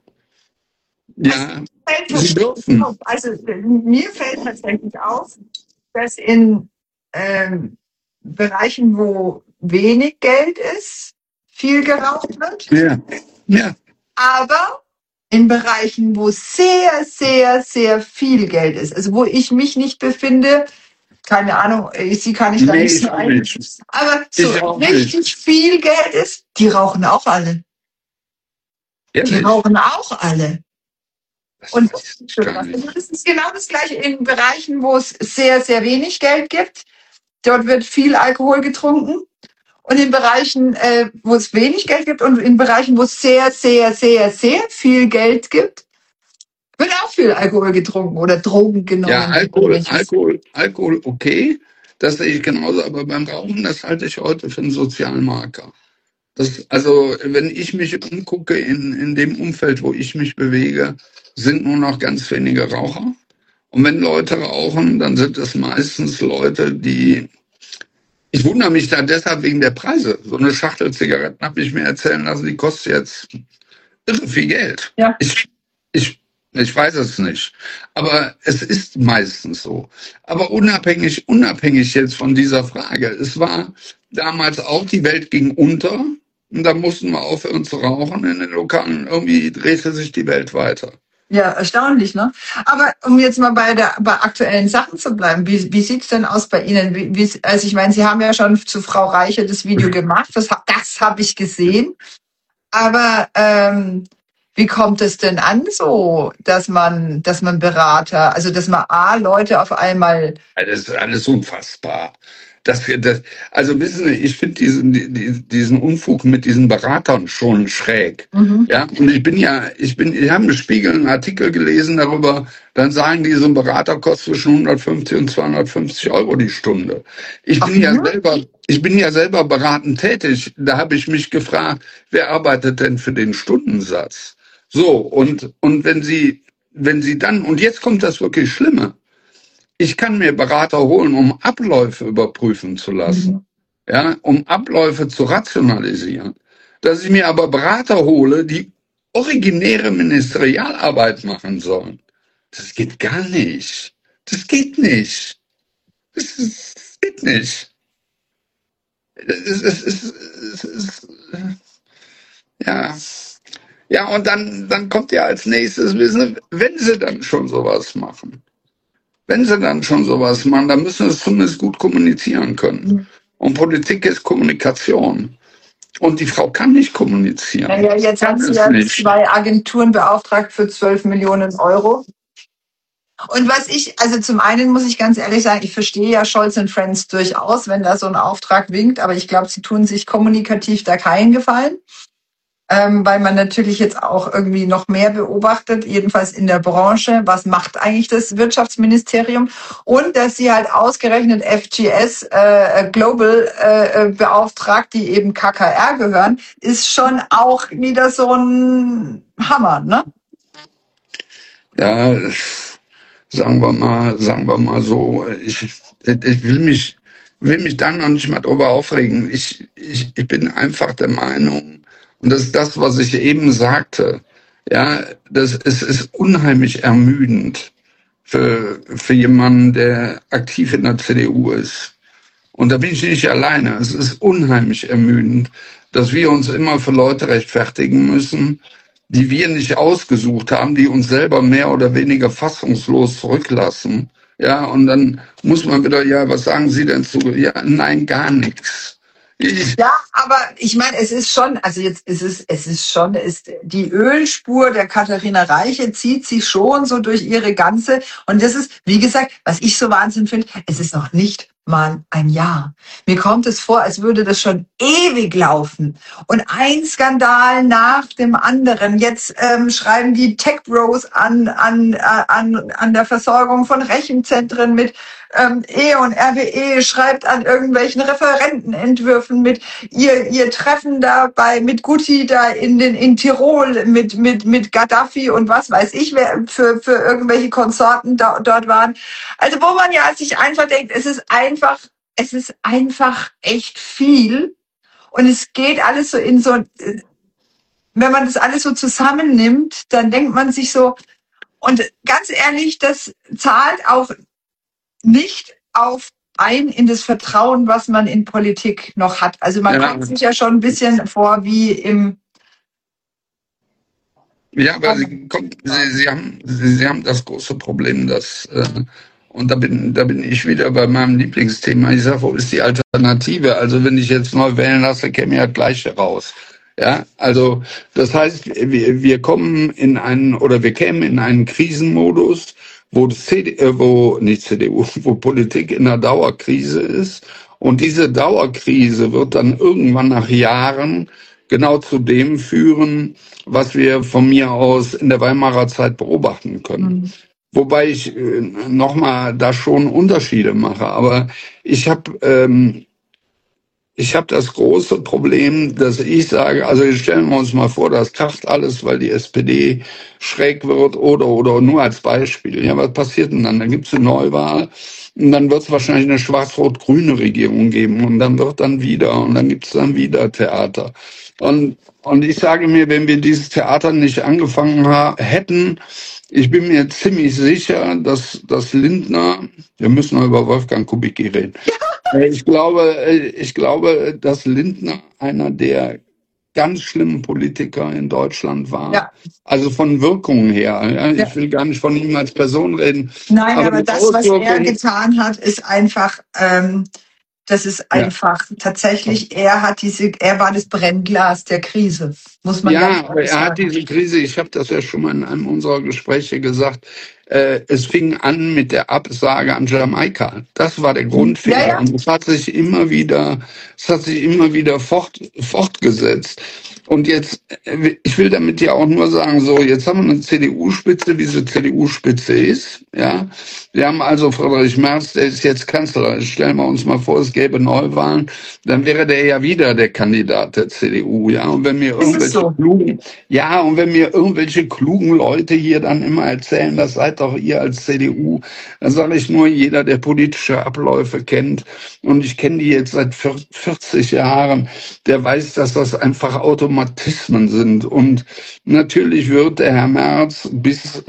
Ja, Sie dürfen. Also mir fällt tatsächlich auf, dass in ähm, Bereichen, wo wenig Geld ist, viel geraucht wird. Ja, ja. Aber in Bereichen, wo sehr, sehr, sehr viel Geld ist, also wo ich mich nicht befinde, keine Ahnung, ich, sie kann ich da Nee, nicht ich so auch ein, nicht. aber Ich so auch richtig nicht. viel Geld ist, die rauchen auch alle. Die Ehrlich. rauchen auch alle. Das Und weiß ich gar nicht. das ist genau das Gleiche in Bereichen, wo es sehr, sehr wenig Geld gibt. Dort wird viel Alkohol getrunken. Und in Bereichen, äh, wo es wenig Geld gibt und in Bereichen, wo es sehr, sehr, sehr, sehr viel Geld gibt, wird auch viel Alkohol getrunken oder Drogen genommen. Ja, Alkohol, Alkohol, Alkohol, okay. Das sehe ich genauso. Aber beim Rauchen, das halte ich heute für einen sozialen Marker. Das, also, wenn ich mich umgucke in, in dem Umfeld, wo ich mich bewege, sind nur noch ganz wenige Raucher. Und wenn Leute rauchen, dann sind es meistens Leute, die, ich wundere mich da deshalb wegen der Preise. So eine Schachtel Zigaretten habe ich mir erzählen lassen, die kostet jetzt irre viel Geld. Ja. Ich, ich, ich weiß es nicht. Aber es ist meistens so. Aber unabhängig, unabhängig jetzt von dieser Frage, es war damals auch, die Welt ging unter. Und da mussten wir aufhören zu rauchen in den Lokalen. Irgendwie drehte sich die Welt weiter. Ja, erstaunlich, ne? Aber um jetzt mal bei der bei aktuellen Sachen zu bleiben, wie, wie sieht's denn aus bei Ihnen? Wie, wie, also ich meine, Sie haben ja schon zu Frau Reiche das Video gemacht, das, das habe ich gesehen. Aber ähm, wie kommt es denn an so, dass man, dass man Berater, also dass man A, Leute auf einmal... Das ist alles unfassbar. Das, das, also wissen Sie, ich finde diesen, die- diesen Unfug mit diesen Beratern schon schräg. Mhm. Ja, und ich bin ja, ich bin, ich habe im Spiegel einen Artikel gelesen darüber, dann sagen die, so ein Berater kostet zwischen hundertfünfzig und zweihundertfünfzig Euro die Stunde. Ich bin Ach, ja ja? selber, ich bin ja selber beratend tätig. Da habe ich mich gefragt, wer arbeitet denn für den Stundensatz? So, und, und wenn Sie, wenn Sie dann, und jetzt kommt das wirklich Schlimme. Ich kann mir Berater holen, um Abläufe überprüfen zu lassen, Mhm. ja, um Abläufe zu rationalisieren. Dass ich mir aber Berater hole, die originäre Ministerialarbeit machen sollen. Das geht gar nicht. Das geht nicht. Das, ist, das geht nicht. Es ist, es ist, es ist, ja. Ja, und dann, dann kommt ja als nächstes, wissen Sie, wenn Sie dann schon sowas machen, wenn Sie dann schon sowas machen, dann müssen Sie es zumindest gut kommunizieren können. Und Politik ist Kommunikation. Und die Frau kann nicht kommunizieren. Naja, jetzt Kann haben Sie es ja nicht. zwei Agenturen beauftragt für zwölf Millionen Euro. Und was ich, also zum einen muss ich ganz ehrlich sagen, ich verstehe ja Scholz und Friends durchaus, wenn da so ein Auftrag winkt, aber ich glaube, sie tun sich kommunikativ da keinen Gefallen. ähm, weil man natürlich jetzt auch irgendwie noch mehr beobachtet, jedenfalls in der Branche, was macht eigentlich das Wirtschaftsministerium, und dass sie halt ausgerechnet F G S äh, Global äh, beauftragt, die eben K K R gehören, ist schon auch wieder so ein Hammer, ne? Ja, sagen wir mal, sagen wir mal so, ich, ich will mich, will mich dann noch nicht mal drüber aufregen. Ich, ich, ich bin einfach der Meinung, und das ist das, was ich eben sagte, ja, das es ist unheimlich ermüdend für, für jemanden, der aktiv in der C D U ist. Und da bin ich nicht alleine. Es ist unheimlich ermüdend, dass wir uns immer für Leute rechtfertigen müssen, die wir nicht ausgesucht haben, die uns selber mehr oder weniger fassungslos zurücklassen. Ja, und dann muss man wieder, ja, was sagen Sie denn zu? Ja, nein, gar nichts. Ich, Ja, aber ich meine, es ist schon, also jetzt ist es, es ist schon, ist die Ölspur der Katharina Reiche zieht sich schon so durch ihre ganze, und das ist, wie gesagt, was ich so Wahnsinn finde, es ist noch nicht mal ein Jahr. Mir kommt es vor, als würde das schon ewig laufen. Und ein Skandal nach dem anderen. Jetzt ähm, schreiben die Tech Bros an, an, an, an der Versorgung von Rechenzentren mit. Ähm, E und R W E schreibt an irgendwelchen Referentenentwürfen mit. Ihr, ihr Treffen da bei, mit Guti da in den, in Tirol, mit, mit, mit Gaddafi und was weiß ich, wer für, für irgendwelche Konsorten da, dort waren. Also, wo man ja sich einfach denkt, es ist einfach, es ist einfach echt viel. Und es geht alles so in so, wenn man das alles so zusammennimmt, dann denkt man sich so, und ganz ehrlich, das zahlt auch nicht auf ein in das Vertrauen, was man in Politik noch hat. Also man Ja. kommt sich ja schon ein bisschen vor wie im... Ja, aber Sie, kommt, Sie, Sie, haben, Sie, Sie haben das große Problem, dass, äh, und da bin, da bin ich wieder bei meinem Lieblingsthema. Ich sage, wo ist die Alternative? Also wenn ich jetzt neu wählen lasse, käme ja gleich raus. Ja, also das heißt, wir, wir kommen in einen, oder wir kämen in einen Krisenmodus, wo, C D, äh, wo nicht C D U, wo Politik in einer Dauerkrise ist. Und diese Dauerkrise wird dann irgendwann nach Jahren genau zu dem führen, was wir von mir aus in der Weimarer Zeit beobachten können. Mhm. Wobei ich äh, nochmal da schon Unterschiede mache. Aber ich habe ähm, ich habe das große Problem, dass ich sage, also jetzt stellen wir uns mal vor, das kracht alles, weil die S P D schräg wird oder oder nur als Beispiel. Ja, was passiert denn dann? Dann gibt es eine Neuwahl und dann wird es wahrscheinlich eine schwarz-rot-grüne Regierung geben und dann wird dann wieder und dann gibt es dann wieder Theater. Und und ich sage mir, wenn wir dieses Theater nicht angefangen ha- hätten, ich bin mir ziemlich sicher, dass dass Lindner, wir müssen noch über Wolfgang Kubicki reden. Ich glaube, ich glaube, dass Lindner einer der ganz schlimmen Politiker in Deutschland war. Ja. Also von Wirkungen her. Ja. Ich will gar nicht von ihm als Person reden. Nein, aber, aber das, was er getan hat, ist einfach, ähm, das ist einfach ja. tatsächlich, er hat diese, er war das Brennglas der Krise, muss man ja, aber er sagen. hat diese Krise, ich habe das ja schon mal in einem unserer Gespräche gesagt, äh, es fing an mit der Absage an Jamaika. Das war der Grundfehler. Ja, ja. Und es hat sich immer wieder, es hat sich immer wieder fort, fortgesetzt. Und jetzt, ich will damit ja auch nur sagen, so, jetzt haben wir eine C D U-Spitze, wie sie C D U-Spitze ist, ja. Wir haben also Friedrich Merz, der ist jetzt Kanzler. Stellen wir uns mal vor, es gäbe Neuwahlen, dann wäre der ja wieder der Kandidat der C D U, ja. Und wenn mir irgendwelche so? klugen, ja, und wenn mir irgendwelche klugen Leute hier dann immer erzählen, das seid doch ihr als C D U, dann sage ich nur, jeder, der politische Abläufe kennt, und ich kenne die jetzt seit vierzig Jahren, der weiß, dass das einfach Automatismen sind. Und natürlich wird der Herr Merz bis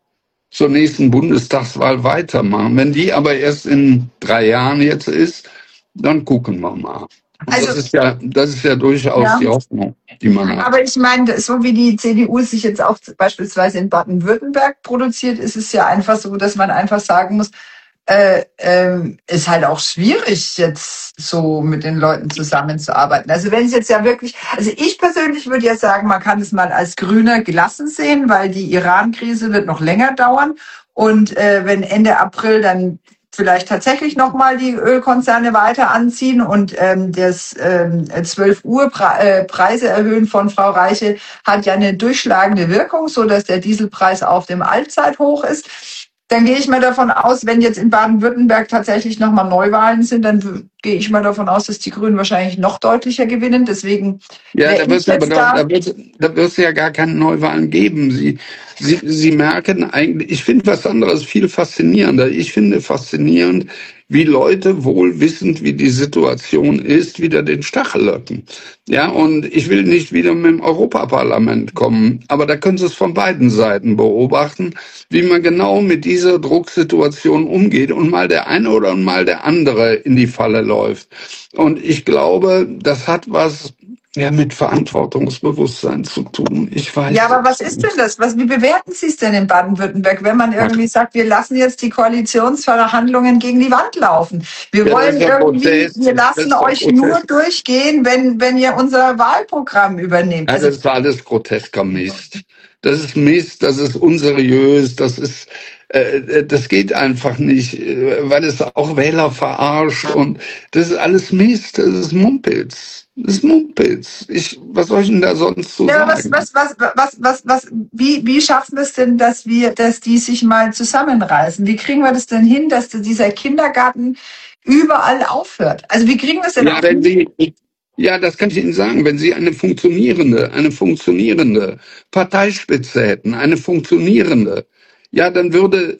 zur nächsten Bundestagswahl weitermachen. Wenn die aber erst in drei Jahren jetzt ist, dann gucken wir mal. Also, das ist ja, das ist ja durchaus ja. die Hoffnung, die man hat. Aber ich meine, so wie die C D U sich jetzt auch beispielsweise in Baden-Württemberg produziert, ist es ja einfach so, dass man einfach sagen muss, äh, äh, ist halt auch schwierig, jetzt so mit den Leuten zusammenzuarbeiten. Also wenn es jetzt ja wirklich, also ich persönlich würde ja sagen, man kann es mal als Grüner gelassen sehen, weil die Iran-Krise wird noch länger dauern. Und äh, wenn Ende April dann vielleicht tatsächlich nochmal die Ölkonzerne weiter anziehen und ähm, das ähm, zwölf Uhr Pre äh, Preise erhöhen von Frau Reiche hat ja eine durchschlagende Wirkung, so dass der Dieselpreis auf dem Allzeithoch ist. Dann gehe ich mal davon aus, wenn jetzt in Baden-Württemberg tatsächlich nochmal Neuwahlen sind, dann gehe ich mal davon aus, dass die Grünen wahrscheinlich noch deutlicher gewinnen. Deswegen ja, da wird aber da, da wird da wird es ja gar keine Neuwahlen geben. Sie Sie Sie merken eigentlich, ich finde was anderes viel faszinierender. Ich finde faszinierend, wie Leute wohl wissend, wie die Situation ist, wieder den Stachel löcken. Ja, und ich will nicht wieder mit dem Europaparlament kommen, aber da können Sie es von beiden Seiten beobachten, wie man genau mit dieser Drucksituation umgeht und mal der eine oder mal der andere in die Falle läuft. Und ich glaube, das hat was ja mit Verantwortungsbewusstsein zu tun. Ich weiß. Ja, aber was ist denn das? Was, wie bewerten Sie es denn in Baden-Württemberg, wenn man irgendwie sagt, wir lassen jetzt die Koalitionsverhandlungen gegen die Wand laufen? Wir Ja, wollen irgendwie, Protest. wir lassen euch Protest. nur durchgehen, wenn, wenn ihr unser Wahlprogramm übernehmt. Ja, das war alles grotesker Mist. Das ist Mist, das ist unseriös, das ist, äh, das geht einfach nicht, äh, weil es auch Wähler verarscht und das ist alles Mist, das ist Mumpitz. Das ist Mumpitz. Ich, was soll ich denn da sonst so ja, sagen? was, was, was, was, was, was, wie, wie schaffen wir es denn, dass wir, dass die sich mal zusammenreißen? Wie kriegen wir das denn hin, dass dieser Kindergarten überall aufhört? Also wie kriegen wir es denn Ja, auf? wenn Sie, ja, das kann ich Ihnen sagen. Wenn Sie eine funktionierende, eine funktionierende Parteispitze hätten, eine funktionierende, ja, dann würde,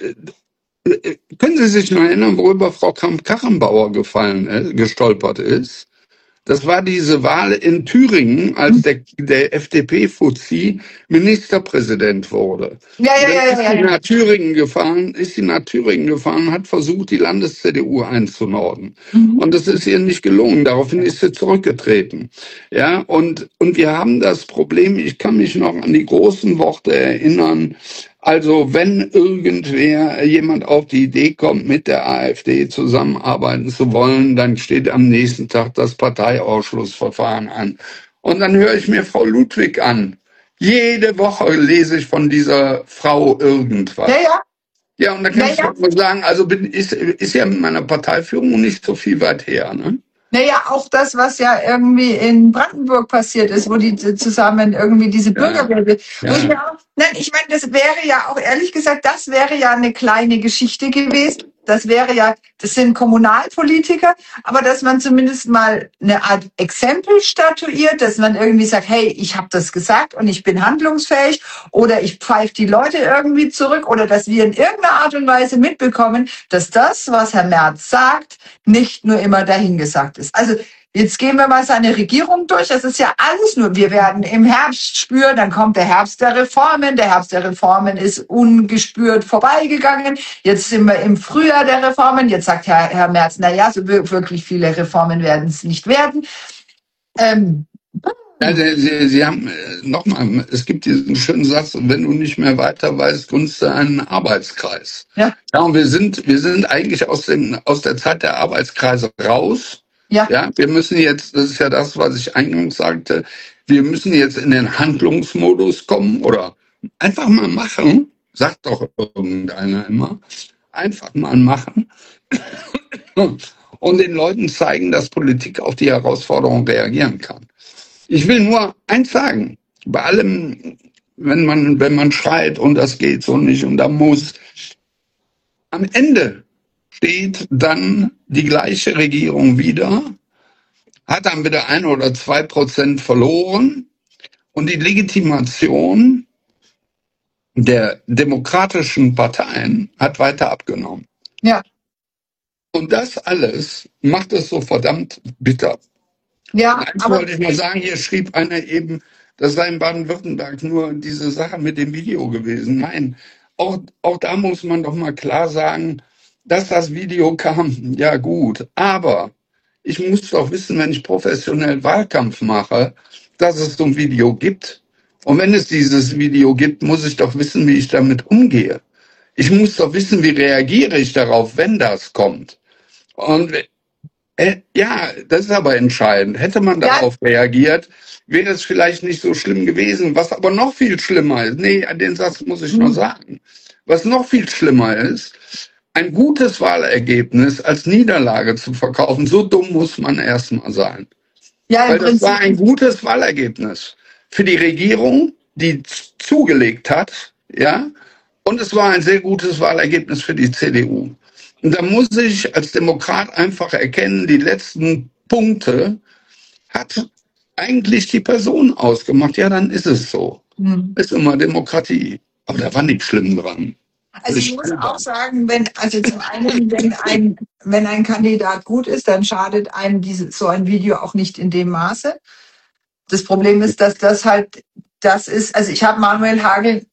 äh, können Sie sich noch erinnern, worüber Frau Kramp-Karrenbauer gefallen, äh, gestolpert ist? Das war diese Wahl in Thüringen, als der, der F D P-Fuzzi Ministerpräsident wurde. Ja, ja, ja, ist ja, sie ja. nach Thüringen gefahren, ist sie nach Thüringen gefahren, hat versucht, die Landes-C D U einzunorden. Mhm. Und das ist ihr nicht gelungen. Daraufhin ist sie zurückgetreten. Ja, und, und wir haben das Problem, ich kann mich noch an die großen Worte erinnern. Also wenn irgendwer, jemand auf die Idee kommt, mit der AfD zusammenarbeiten zu wollen, dann steht am nächsten Tag das Parteiausschlussverfahren an. Und dann höre ich mir Frau Ludwig an. Jede Woche lese ich von dieser Frau irgendwas. Ja, ja. Ja, und dann kann Ja, ich ja. doch mal sagen, also bin, ist, ist ja mit meiner Parteiführung nicht so viel weit her, ne? Naja, auch das, was ja irgendwie in Brandenburg passiert ist, wo die zusammen irgendwie diese Bürgerwehr, Ja. wo ich mir auch, nein, ich meine, das wäre ja auch ehrlich gesagt, das wäre ja eine kleine Geschichte gewesen. Das wäre ja, das sind Kommunalpolitiker, aber dass man zumindest mal eine Art Exempel statuiert, dass man irgendwie sagt, hey, ich habe das gesagt und ich bin handlungsfähig oder ich pfeife die Leute irgendwie zurück oder dass wir in irgendeiner Art und Weise mitbekommen, dass das, was Herr Merz sagt, nicht nur immer dahingesagt ist. Also jetzt gehen wir mal seine Regierung durch. Das ist ja alles nur, wir werden im Herbst spüren, dann kommt der Herbst der Reformen. Der Herbst der Reformen ist ungespürt vorbeigegangen. Jetzt sind wir im Frühjahr der Reformen. Jetzt sagt Herr, Herr Merz, na ja, so wirklich viele Reformen werden es nicht werden. Ähm, Ja, Sie, Sie, Sie haben, nochmal, es gibt diesen schönen Satz, und wenn du nicht mehr weiter weißt, gründest du einen Arbeitskreis. Ja. Ja, und wir sind, wir sind eigentlich aus dem, aus der Zeit der Arbeitskreise raus. Ja. Ja, wir müssen jetzt, das ist ja das, was ich eingangs sagte, wir müssen jetzt in den Handlungsmodus kommen oder einfach mal machen, sagt doch irgendeiner immer, einfach mal machen und den Leuten zeigen, dass Politik auf die Herausforderung reagieren kann. Ich will nur eins sagen, bei allem, wenn man, wenn man schreit und das geht so nicht und da muss, am Ende steht dann die gleiche Regierung wieder, hat dann wieder ein oder zwei Prozent verloren und die Legitimation der demokratischen Parteien hat weiter abgenommen. ja. Und das alles macht es so verdammt bitter. Ja, Eins aber wollte ich mal sagen, hier schrieb einer eben, das sei in Baden-Württemberg nur diese Sache mit dem Video gewesen. Nein, auch, auch da muss man doch mal klar sagen, dass das Video kam, ja gut, aber ich muss doch wissen, wenn ich professionell Wahlkampf mache, dass es so ein Video gibt. Und wenn es dieses Video gibt, muss ich doch wissen, wie ich damit umgehe. Ich muss doch wissen, wie reagiere ich darauf, wenn das kommt. Und äh, ja, das ist aber entscheidend. Hätte man Ja. darauf reagiert, wäre es vielleicht nicht so schlimm gewesen. Was aber noch viel schlimmer ist, nee, den Satz muss ich Mhm. noch sagen. Was noch viel schlimmer ist, ein gutes Wahlergebnis als Niederlage zu verkaufen, so dumm muss man erstmal sein. Ja, im Weil das Prinzip. war ein gutes Wahlergebnis für die Regierung, die z- zugelegt hat, ja, und es war ein sehr gutes Wahlergebnis für die C D U. Und da muss ich als Demokrat einfach erkennen, die letzten Punkte hat eigentlich die Person ausgemacht. Ja, dann ist es so. Hm. Ist immer Demokratie. Aber da war nichts schlimm dran. Also ich muss auch sagen, wenn, also zum einen, wenn ein, wenn ein Kandidat gut ist, dann schadet einem diese, so ein Video auch nicht in dem Maße. Das Problem ist, dass das halt, das ist, also ich habe Manuel Hagel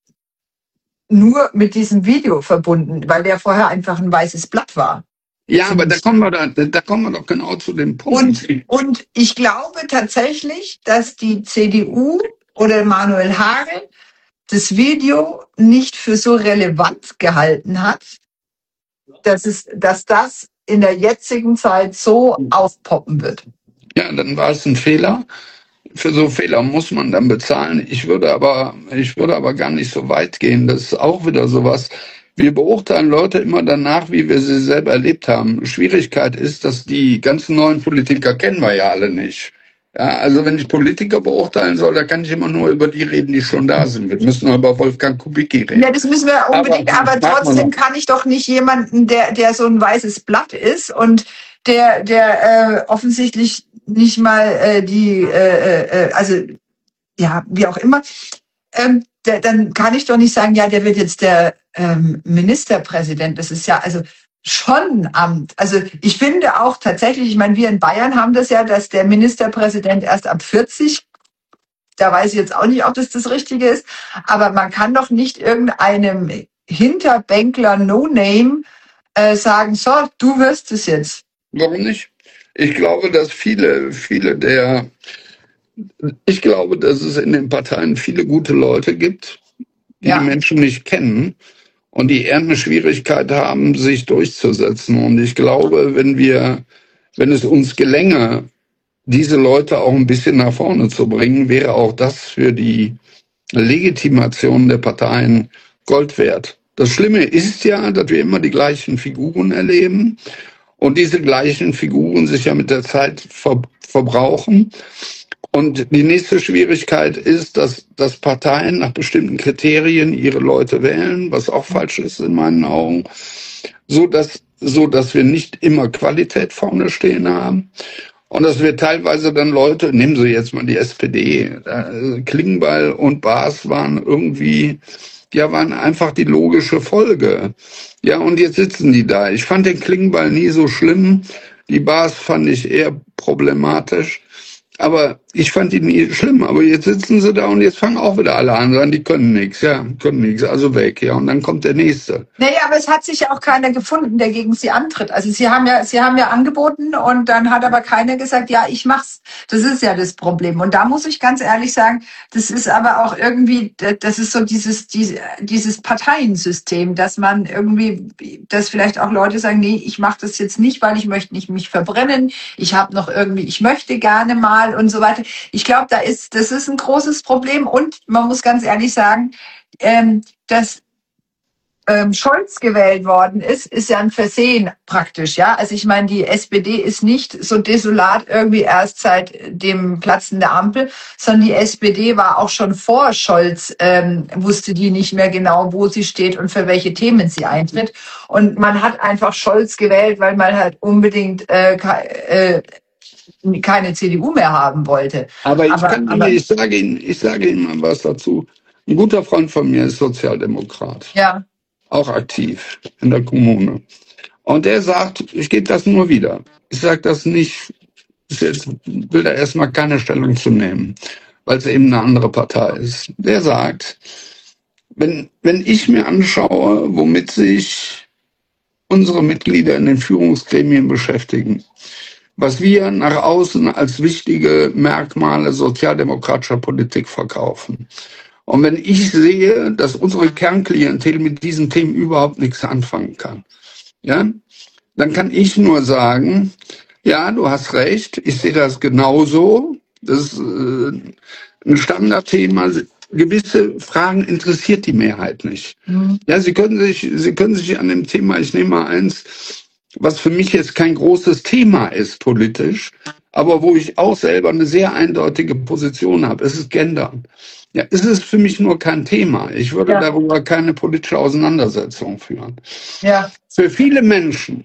nur mit diesem Video verbunden, weil der vorher einfach ein weißes Blatt war. Ja, aber da kommen wir da, da kommen wir doch genau zu dem Punkt. Und, und ich glaube tatsächlich, dass die C D U oder Manuel Hagel das Video nicht für so relevant gehalten hat, dass es, dass das in der jetzigen Zeit so aufpoppen wird. Ja, dann war es ein Fehler. Für so Fehler muss man dann bezahlen. Ich würde aber, ich würde aber gar nicht so weit gehen. Das ist auch wieder sowas. Wir beurteilen Leute immer danach, wie wir sie selber erlebt haben. Schwierigkeit ist, dass die ganzen neuen Politiker kennen wir ja alle nicht. Ja, also wenn ich Politiker beurteilen soll, da kann ich immer nur über die reden, die schon da sind. Wir müssen nur über Wolfgang Kubicki reden. Ja, das müssen wir unbedingt, aber, aber trotzdem kann ich doch nicht jemanden, der, der so ein weißes Blatt ist und der, der äh, offensichtlich nicht mal äh, die, äh, äh, also ja, wie auch immer, ähm, der, dann kann ich doch nicht sagen, ja, der wird jetzt der ähm, Ministerpräsident. Das ist ja also schon ein Amt. Also ich finde auch tatsächlich, ich meine, wir in Bayern haben das ja, dass der Ministerpräsident erst ab vierzig, da weiß ich jetzt auch nicht, ob das das Richtige ist, aber man kann doch nicht irgendeinem Hinterbänkler No-Name äh, sagen, so, du wirst es jetzt. Warum nicht? Ich glaube, dass viele, viele der, ich glaube, dass es in den Parteien viele gute Leute gibt, die Ja. die Menschen nicht kennen und die eher eine Schwierigkeit haben, sich durchzusetzen. Und ich glaube, wenn wir, wenn es uns gelänge, diese Leute auch ein bisschen nach vorne zu bringen, wäre auch das für die Legitimation der Parteien Gold wert. Das Schlimme ist ja, dass wir immer die gleichen Figuren erleben und diese gleichen Figuren sich ja mit der Zeit ver verbrauchen. Und die nächste Schwierigkeit ist, dass, dass Parteien nach bestimmten Kriterien ihre Leute wählen, was auch falsch ist in meinen Augen, so dass, so dass wir nicht immer Qualität vorne stehen haben. Und dass wir teilweise dann Leute, nehmen Sie jetzt mal die S P D, äh, Klingbeil und Baas waren irgendwie, ja, waren einfach die logische Folge. Ja, und jetzt sitzen die da. Ich fand den Klingbeil nie so schlimm. Die Baas fand ich eher problematisch. Aber ich fand die nie schlimm. Aber jetzt sitzen sie da und jetzt fangen auch wieder alle an, sagen, die können nichts, ja, können nichts, also weg, ja. Und dann kommt der Nächste. Naja, aber es hat sich ja auch keiner gefunden, der gegen sie antritt. Also sie haben ja, sie haben ja angeboten und dann hat aber keiner gesagt, ja, ich mach's. Das ist ja das Problem. Und da muss ich ganz ehrlich sagen, das ist aber auch irgendwie, das ist so dieses, dieses, dieses Parteiensystem, dass man irgendwie, dass vielleicht auch Leute sagen, nee, ich mache das jetzt nicht, weil ich möchte nicht mich verbrennen. Ich habe noch irgendwie, ich möchte gerne mal und so weiter. Ich glaube, da ist, das ist ein großes Problem und man muss ganz ehrlich sagen, ähm, dass ähm, Scholz gewählt worden ist, ist ja ein Versehen praktisch, ja. Also ich meine, die S P D ist nicht so desolat irgendwie erst seit dem Platzen der Ampel, sondern die S P D war auch schon vor Scholz, ähm, wusste die nicht mehr genau, wo sie steht und für welche Themen sie eintritt. Und man hat einfach Scholz gewählt, weil man halt unbedingt äh, äh, keine C D U mehr haben wollte. Aber ich, Aber- kann aber- Ihnen, ich sage Ihnen, ich sage Ihnen mal was dazu. Ein guter Freund von mir ist Sozialdemokrat, Ja, auch aktiv in der Kommune. Und der sagt, ich gebe das nur wieder. Ich sage das nicht, ich jetzt will da erstmal keine Stellung zu nehmen, weil es eben eine andere Partei ist. Der sagt, wenn, wenn ich mir anschaue, womit sich unsere Mitglieder in den Führungsgremien beschäftigen, was wir nach außen als wichtige Merkmale sozialdemokratischer Politik verkaufen. Und wenn ich sehe, dass unsere Kernklientel mit diesen Themen überhaupt nichts anfangen kann, ja, dann kann ich nur sagen, ja, du hast recht, ich sehe das genauso. Das ist äh, ein Standardthema, gewisse Fragen interessiert die Mehrheit nicht. Mhm. Ja, Sie können sich, Sie können sich an dem Thema, ich nehme mal eins, was für mich jetzt kein großes Thema ist politisch, aber wo ich auch selber eine sehr eindeutige Position habe, es ist Gendern. Ja, es ist für mich nur kein Thema. Ich würde ja. darüber keine politische Auseinandersetzung führen. Ja. Für viele Menschen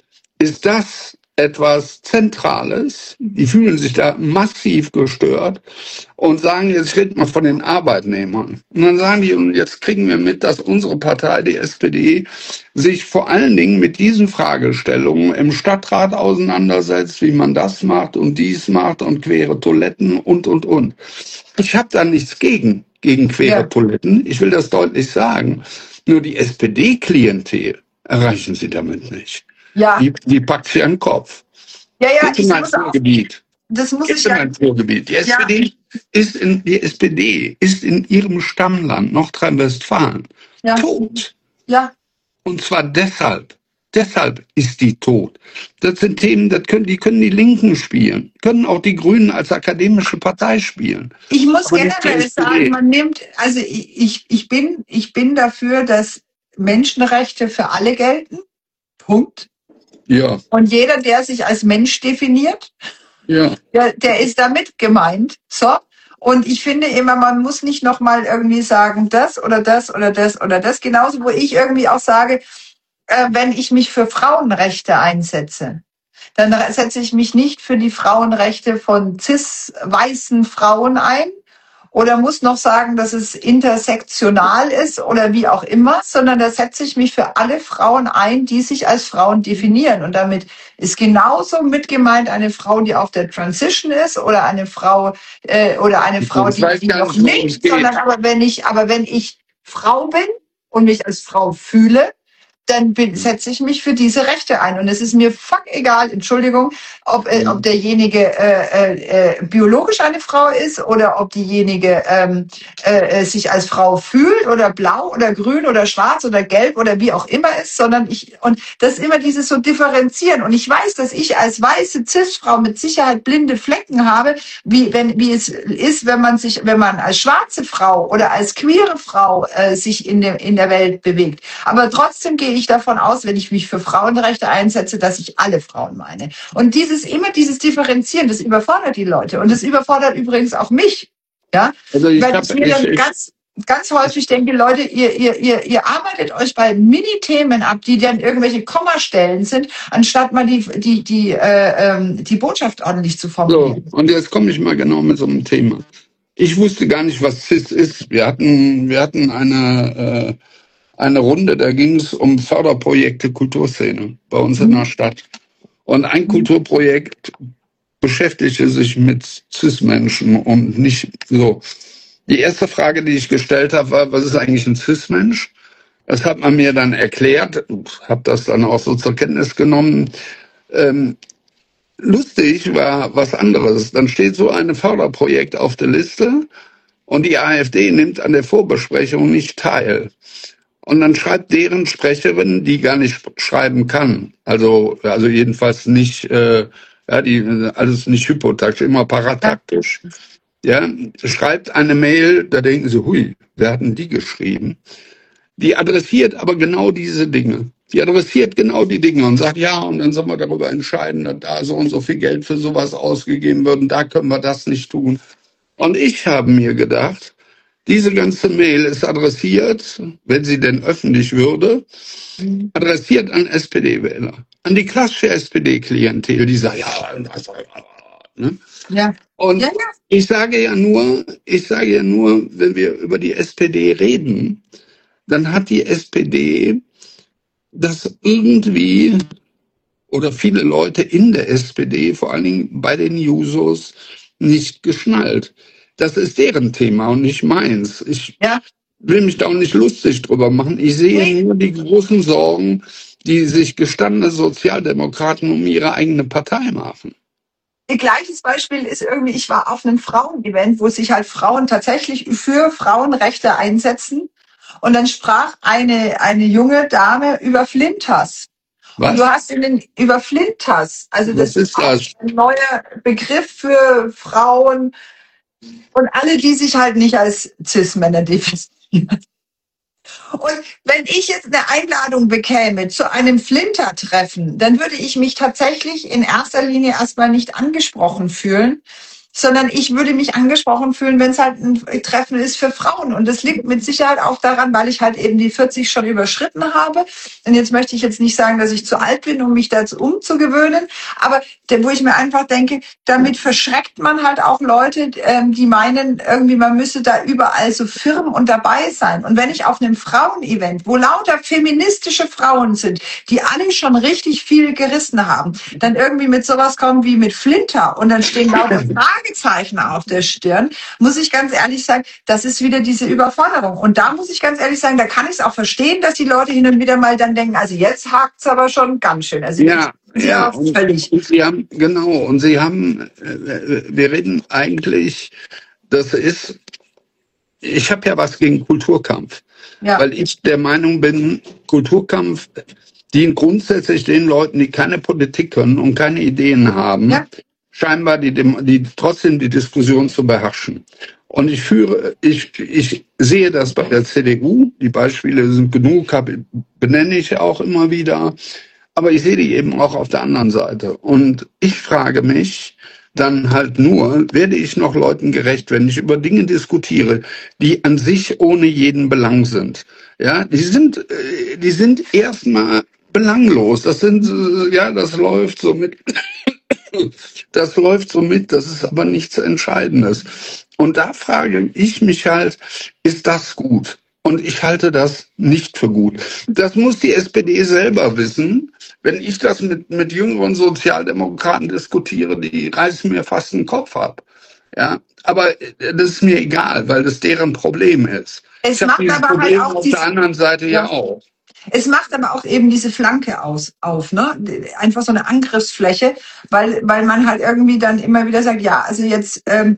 ist das etwas Zentrales. Die fühlen sich da massiv gestört und sagen, jetzt redet man von den Arbeitnehmern. Und dann sagen die, und jetzt kriegen wir mit, dass unsere Partei, die S P D, sich vor allen Dingen mit diesen Fragestellungen im Stadtrat auseinandersetzt, wie man das macht und dies macht und quere Toiletten und, und, und. Ich habe da nichts gegen, gegen quere ja. Toiletten. Ich will das deutlich sagen. Nur die S P D-Klientel erreichen sie damit nicht. Ja. Die, die packt sie an den Kopf. Ja, ja, ich muss auch, das muss ich ja. Die S P D, ja. ist in, die S P D ist in ihrem Stammland Nordrhein-Westfalen ja. tot. Ja. Und zwar deshalb. Deshalb ist die tot. Das sind Themen, das können, die können die Linken spielen, können auch die Grünen als akademische Partei spielen. Ich muss Aber generell sagen, man nimmt, also ich, ich, bin, ich bin dafür, dass Menschenrechte für alle gelten. Punkt. Ja. Und jeder, der sich als Mensch definiert, ja. der, der ist damit gemeint. So. Und ich finde immer, man muss nicht nochmal irgendwie sagen, das oder das oder das oder das. Genauso, wo ich irgendwie auch sage, äh, wenn ich mich für Frauenrechte einsetze, dann setze ich mich nicht für die Frauenrechte von cis-weißen Frauen ein, oder muss noch sagen, dass es intersektional ist oder wie auch immer, sondern da setze ich mich für alle Frauen ein, die sich als Frauen definieren. Und damit ist genauso mit gemeint eine Frau, die auf der Transition ist oder eine Frau äh, oder eine Frau, die, die noch nicht, sondern aber wenn ich, aber wenn ich Frau bin und mich als Frau fühle, dann bin, setze ich mich für diese Rechte ein. Und es ist mir fuck egal, Entschuldigung, ob, äh, ob derjenige äh, äh, biologisch eine Frau ist oder ob diejenige ähm, äh, sich als Frau fühlt oder blau oder grün oder schwarz oder gelb oder wie auch immer ist, sondern ich, und das ist immer dieses so differenzieren. Und ich weiß, dass ich als weiße Cis-Frau mit Sicherheit blinde Flecken habe, wie, wenn, wie es ist, wenn man sich, wenn man als schwarze Frau oder als queere Frau äh, sich in, der in der Welt bewegt. Aber trotzdem gehe ich ich davon aus, wenn ich mich für Frauenrechte einsetze, dass ich alle Frauen meine. Und dieses immer dieses Differenzieren, das überfordert die Leute. Und das überfordert übrigens auch mich. Ja? Also ich Weil hab, ich mir dann ich, ganz, ganz häufig denke, Leute, ihr, ihr, ihr, ihr arbeitet euch bei Mini-Themen ab, die dann irgendwelche Kommastellen sind, anstatt mal die, die, die, äh, ähm, die Botschaft ordentlich zu formulieren. So, und jetzt komme ich mal genau mit so einem Thema. Ich wusste gar nicht, was Cis ist. Wir hatten, wir hatten eine... Äh, eine Runde, da ging es um Förderprojekte Kulturszene bei uns in der Stadt. Und ein Kulturprojekt beschäftigte sich mit Cis-Menschen und nicht so. Die erste Frage, die ich gestellt habe, war, was ist eigentlich ein Cis-Mensch? Das hat man mir dann erklärt, habe das dann auch so zur Kenntnis genommen. Ähm, lustig war was anderes. Dann steht so ein Förderprojekt auf der Liste und die AfD nimmt an der Vorbesprechung nicht teil. Und dann schreibt deren Sprecherin, die gar nicht schreiben kann, also also jedenfalls nicht, äh, ja, die alles nicht hypotaktisch, immer parataktisch, ja, schreibt eine Mail, da denken sie, hui, wer hat denn die geschrieben? Die adressiert aber genau diese Dinge. Die adressiert genau die Dinge und sagt, ja, und dann sollen wir darüber entscheiden, dass da so und so viel Geld für sowas ausgegeben wird und da können wir das nicht tun. Und ich habe mir gedacht, diese ganze Mail ist adressiert, wenn sie denn öffentlich würde, adressiert an S P D-Wähler, an die klassische S P D-Klientel, die sagt, ja, das, ne? Ja. Und ja, ja. ich sage ja nur, ich sage ja nur, wenn wir über die S P D reden, dann hat die S P D das irgendwie, oder viele Leute in der S P D, vor allen Dingen bei den Jusos, nicht geschnallt. Das ist deren Thema und nicht meins. Ich ja. will mich da auch nicht lustig drüber machen. Ich sehe nee. nur die großen Sorgen, die sich gestandene Sozialdemokraten um ihre eigene Partei machen. Ihr gleiches Beispiel ist irgendwie, ich war auf einem Frauenevent, wo sich halt Frauen tatsächlich für Frauenrechte einsetzen. Und dann sprach eine, eine junge Dame über Flintas. Was? Und du hast in den, über Flintas, also das Was ist das? ein neuer Begriff für Frauen, Und alle, die sich halt nicht als Cis-Männer definieren. Und wenn ich jetzt eine Einladung bekäme zu einem Flinter-Treffen, dann würde ich mich tatsächlich in erster Linie erstmal nicht angesprochen fühlen, sondern ich würde mich angesprochen fühlen, wenn es halt ein Treffen ist für Frauen. Und das liegt mit Sicherheit auch daran, weil ich halt eben die vierzig schon überschritten habe. Und jetzt möchte ich jetzt nicht sagen, dass ich zu alt bin, um mich dazu umzugewöhnen. Aber wo ich mir einfach denke, damit verschreckt man halt auch Leute, die meinen, irgendwie man müsse da überall so firm und dabei sein. Und wenn ich auf einem Frauenevent, wo lauter feministische Frauen sind, die alle schon richtig viel gerissen haben, dann irgendwie mit sowas kommen wie mit Flinter und dann stehen lauter Fragezeichen auf der Stirn, muss ich ganz ehrlich sagen, das ist wieder diese Überforderung. Und da muss ich ganz ehrlich sagen, da kann ich es auch verstehen, dass die Leute hin und wieder mal dann denken, also jetzt hakt's aber schon ganz schön. Also ja, ich, ja, und, völlig. Und Sie haben, genau, und Sie haben, äh, wir reden eigentlich, das ist, ich habe ja was gegen Kulturkampf, ja. Weil ich der Meinung bin, Kulturkampf dient grundsätzlich den Leuten, die keine Politik können und keine Ideen haben, ja. scheinbar die, die trotzdem die Diskussion zu beherrschen. Und ich führe, ich, ich sehe das bei der C D U, die Beispiele sind genug, hab, benenne ich auch immer wieder, aber ich sehe die eben auch auf der anderen Seite. Und ich frage mich dann halt nur, werde ich noch Leuten gerecht, wenn ich über Dinge diskutiere, die an sich ohne jeden Belang sind. Ja, die sind, die sind erstmal belanglos. Das sind, ja, das läuft so mit. Das läuft so mit, das ist aber nichts Entscheidendes. Und da frage ich mich halt, ist das gut? Und ich halte das nicht für gut. Das muss die S P D selber wissen. Wenn ich das mit, mit jüngeren Sozialdemokraten diskutiere, die reißen mir fast den Kopf ab. Ja, aber das ist mir egal, weil das deren Problem ist. Es macht aber Problem halt auch auf der anderen Seite ja, ja auch. Es macht aber auch eben diese Flanke aus, auf, ne? Einfach so eine Angriffsfläche, weil, weil man halt irgendwie dann immer wieder sagt, ja, also jetzt, ähm,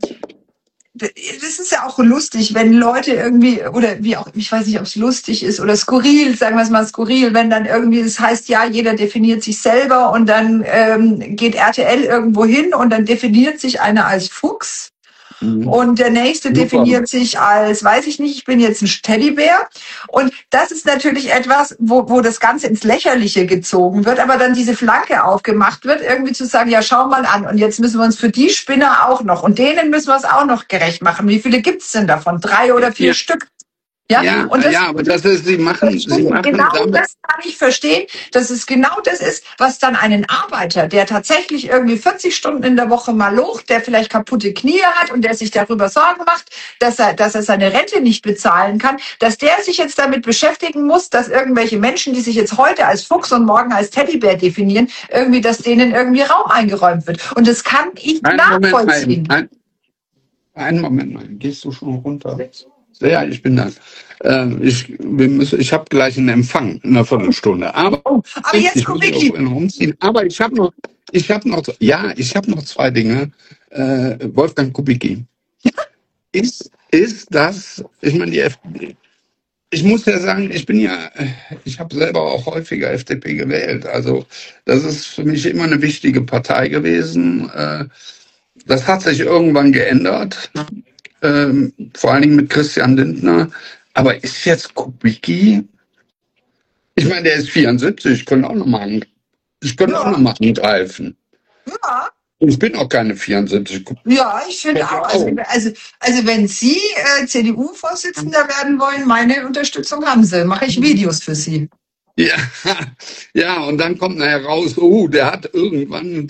das ist ja auch lustig, wenn Leute irgendwie, oder wie auch, ich weiß nicht, ob es lustig ist oder skurril, sagen wir es mal skurril, wenn dann irgendwie, das heißt, ja, jeder definiert sich selber und dann ähm, geht R T L irgendwo hin und dann definiert sich einer als Fuchs. Und der nächste Super. definiert sich als, weiß ich nicht, ich bin jetzt ein Teddybär. Und das ist natürlich etwas, wo, wo das Ganze ins Lächerliche gezogen wird, aber dann diese Flanke aufgemacht wird, irgendwie zu sagen, ja, schau mal an. Und jetzt müssen wir uns für die Spinner auch noch, und denen müssen wir es auch noch gerecht machen. Wie viele gibt's denn davon? Drei oder vier ja. Stück? Ja, ja, und das, ja, aber das ist, sie machen, sie machen genau damit. Das kann ich verstehen, dass es genau das ist, was dann einen Arbeiter, der tatsächlich irgendwie vierzig Stunden in der Woche mal locht, der vielleicht kaputte Knie hat und der sich darüber Sorgen macht, dass er, dass er seine Rente nicht bezahlen kann, dass der sich jetzt damit beschäftigen muss, dass irgendwelche Menschen, die sich jetzt heute als Fuchs und morgen als Teddybär definieren, irgendwie, dass denen irgendwie Raum eingeräumt wird. Und das kann ich ein nachvollziehen. Moment, ein, ein, einen Moment mal, gehst du schon runter? Ja, ich bin da. Äh, ich wir müssen, ich habe gleich einen Empfang in einer Viertelstunde. Aber, oh, aber jetzt ich muss mich rumziehen. Aber ich habe noch, ich habe noch, ja, ich habe noch zwei Dinge. Äh, Wolfgang Kubicki. ist, ist das, ich meine, die F D P. Ich muss ja sagen, ich bin ja, ich habe selber auch häufiger F D P gewählt. Also das ist für mich immer eine wichtige Partei gewesen. Äh, das hat sich irgendwann geändert. Ähm, vor allen Dingen mit Christian Lindner. Aber ist jetzt Kubicki? Ich meine, der ist vierundsiebzig. Ich könnte auch noch mal, ich könnte ja. auch noch mal angreifen. Ja. Ich bin auch keine vierundsiebzig. Ja, ich finde auch. Also, also, also wenn Sie äh, C D U-Vorsitzender werden wollen, meine Unterstützung haben Sie. Mache ich Videos für Sie. Ja, ja, und dann kommt nachher raus, oh, der hat irgendwann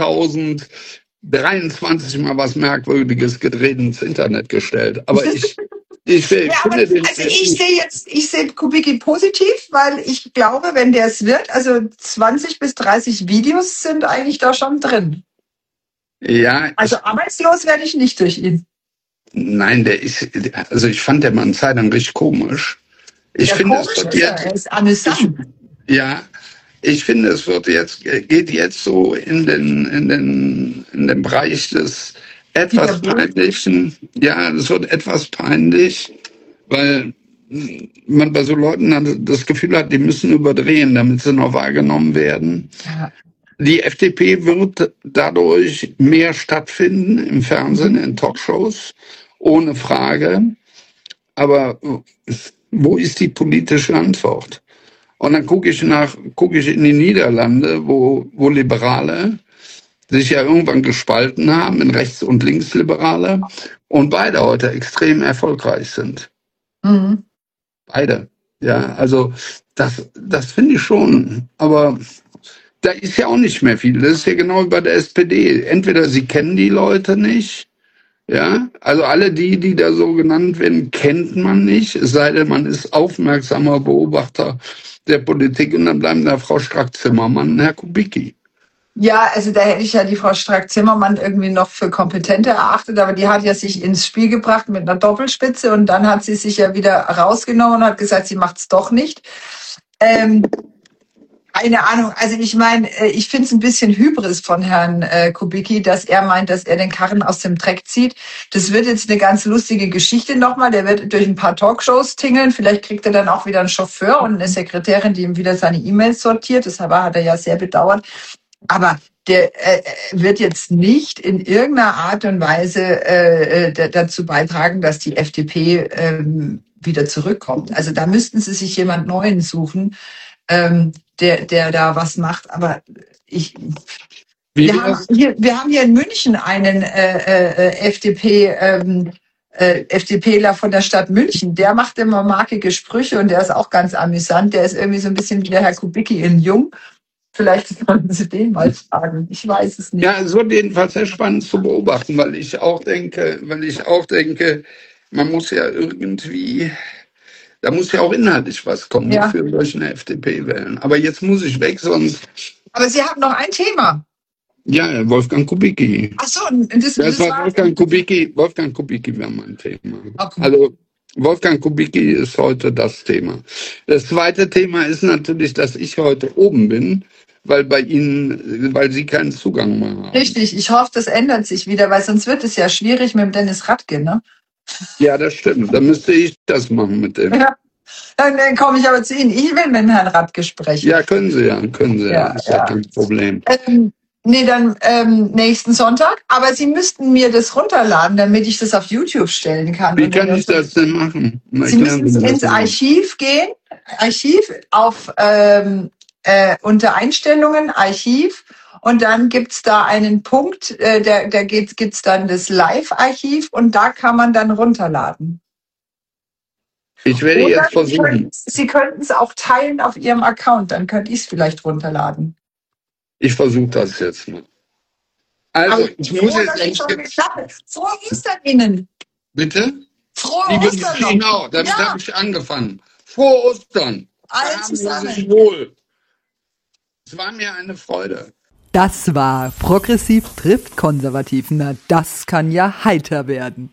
zweitausenddreiundzwanzig mal was Merkwürdiges gedreht ins Internet gestellt. Aber ich, ich, ich ja, finde aber, den, also ich sehe jetzt, ich sehe Kubicki positiv, weil ich glaube, wenn der es wird, also zwanzig bis dreißig Videos sind eigentlich da schon drin. Ja. Also ich, arbeitslos werde ich nicht durch ihn. Nein, der ist, also ich fand der Mann Zeit dann richtig komisch. Ich ja, finde, komisch es wird ist jetzt, er, er ist amüsant. Ich, ja, ich finde, es wird jetzt, geht jetzt so in den, in den, in den Bereich des etwas Peinlichen. Ja, es wird etwas peinlich, weil man bei so Leuten das Gefühl hat, die müssen überdrehen, damit sie noch wahrgenommen werden. Ja. Die F D P wird dadurch mehr stattfinden im Fernsehen, in Talkshows, ohne Frage. Aber wo ist die politische Antwort? Und dann gucke ich nach, gucke ich in die Niederlande, wo, wo Liberale sich ja irgendwann gespalten haben in Rechts- und Linksliberale und beide heute extrem erfolgreich sind. Mhm. Beide. Ja, also das, das finde ich schon. Aber da ist ja auch nicht mehr viel. Das ist ja genau wie bei der S P D. Entweder sie kennen die Leute nicht, ja, also alle die, die da so genannt werden, kennt man nicht, es sei denn, man ist aufmerksamer Beobachter der Politik und dann bleiben da Frau Strack-Zimmermann und Herr Kubicki. Ja, also da hätte ich ja die Frau Strack-Zimmermann irgendwie noch für kompetenter erachtet, aber die hat ja sich ins Spiel gebracht mit einer Doppelspitze und dann hat sie sich ja wieder rausgenommen und hat gesagt, sie macht's doch nicht. Ähm, Keine Ahnung, also ich meine, ich finde es ein bisschen Hybris von Herrn äh, Kubicki, dass er meint, dass er den Karren aus dem Dreck zieht. Das wird jetzt eine ganz lustige Geschichte nochmal. Der wird durch ein paar Talkshows tingeln. Vielleicht kriegt er dann auch wieder einen Chauffeur und eine Sekretärin, die ihm wieder seine E-Mails sortiert. Das hat er ja sehr bedauert. Aber der äh, wird jetzt nicht in irgendeiner Art und Weise äh, dazu beitragen, dass die F D P äh, wieder zurückkommt. Also da müssten sie sich jemand Neuen suchen, ähm, der, der da was macht. Aber ich, wir haben, hier, wir haben hier in München einen äh, äh, F D P, ähm, äh, FDPler von der Stadt München. Der macht immer markige Sprüche und der ist auch ganz amüsant. Der ist irgendwie so ein bisschen wie der Herr Kubicki in Jung. Vielleicht sollten Sie den mal fragen. Ich weiß es nicht. Ja, es wird jedenfalls sehr spannend zu beobachten, weil ich auch denke, weil ich auch denke, man muss ja irgendwie, da muss ja auch inhaltlich was kommen, Ja. Für solche F D P wählen. Aber jetzt muss ich weg, sonst. Aber Sie haben noch ein Thema. Ja, Wolfgang Kubicki. Ach so, das, Das, das war war Wolfgang Kubicki. Wolfgang Kubicki wäre mein Thema. Okay. Also Wolfgang Kubicki ist heute das Thema. Das zweite Thema ist natürlich, dass ich heute oben bin, weil bei Ihnen, weil Sie keinen Zugang mehr haben. Richtig. Ich hoffe, das ändert sich wieder, weil sonst wird es ja schwierig mit dem Dennis Radke, ne? Ja, das stimmt. Dann müsste ich das machen mit dem. Ja. Dann, dann komme ich aber zu Ihnen. Ich will mit dem Herrn Radke sprechen. Ja, können Sie ja, können Sie ja. Ja, Ist ja ja. kein Problem. Ähm, nee, dann ähm, nächsten Sonntag. Aber Sie müssten mir das runterladen, damit ich das auf YouTube stellen kann. Wie Und kann dann- ich das denn machen? Sie Erklären müssen mir das ins mal. Archiv gehen. Archiv auf ähm, äh, unter Einstellungen, Archiv. Und dann gibt's da einen Punkt, äh, der, der geht, gibt's dann das Live-Archiv und da kann man dann runterladen. Ich werde Oder jetzt Sie versuchen. könnten- Sie könnten es auch teilen auf Ihrem Account, dann könnte ich es vielleicht runterladen. Ich versuche das jetzt mal. Also, Aber ich muss froh, jetzt dass es schon echt. geklappt hat. Frohe Ostern Ihnen! Bitte? Frohe Liebe Ostern noch! Genau, damit Ja. habe ich angefangen. Frohe Ostern. Alle Haben Sie zusammen. sich wohl. Es war mir eine Freude. Das war Progressiv trifft Konservativ. Na, das kann ja heiter werden.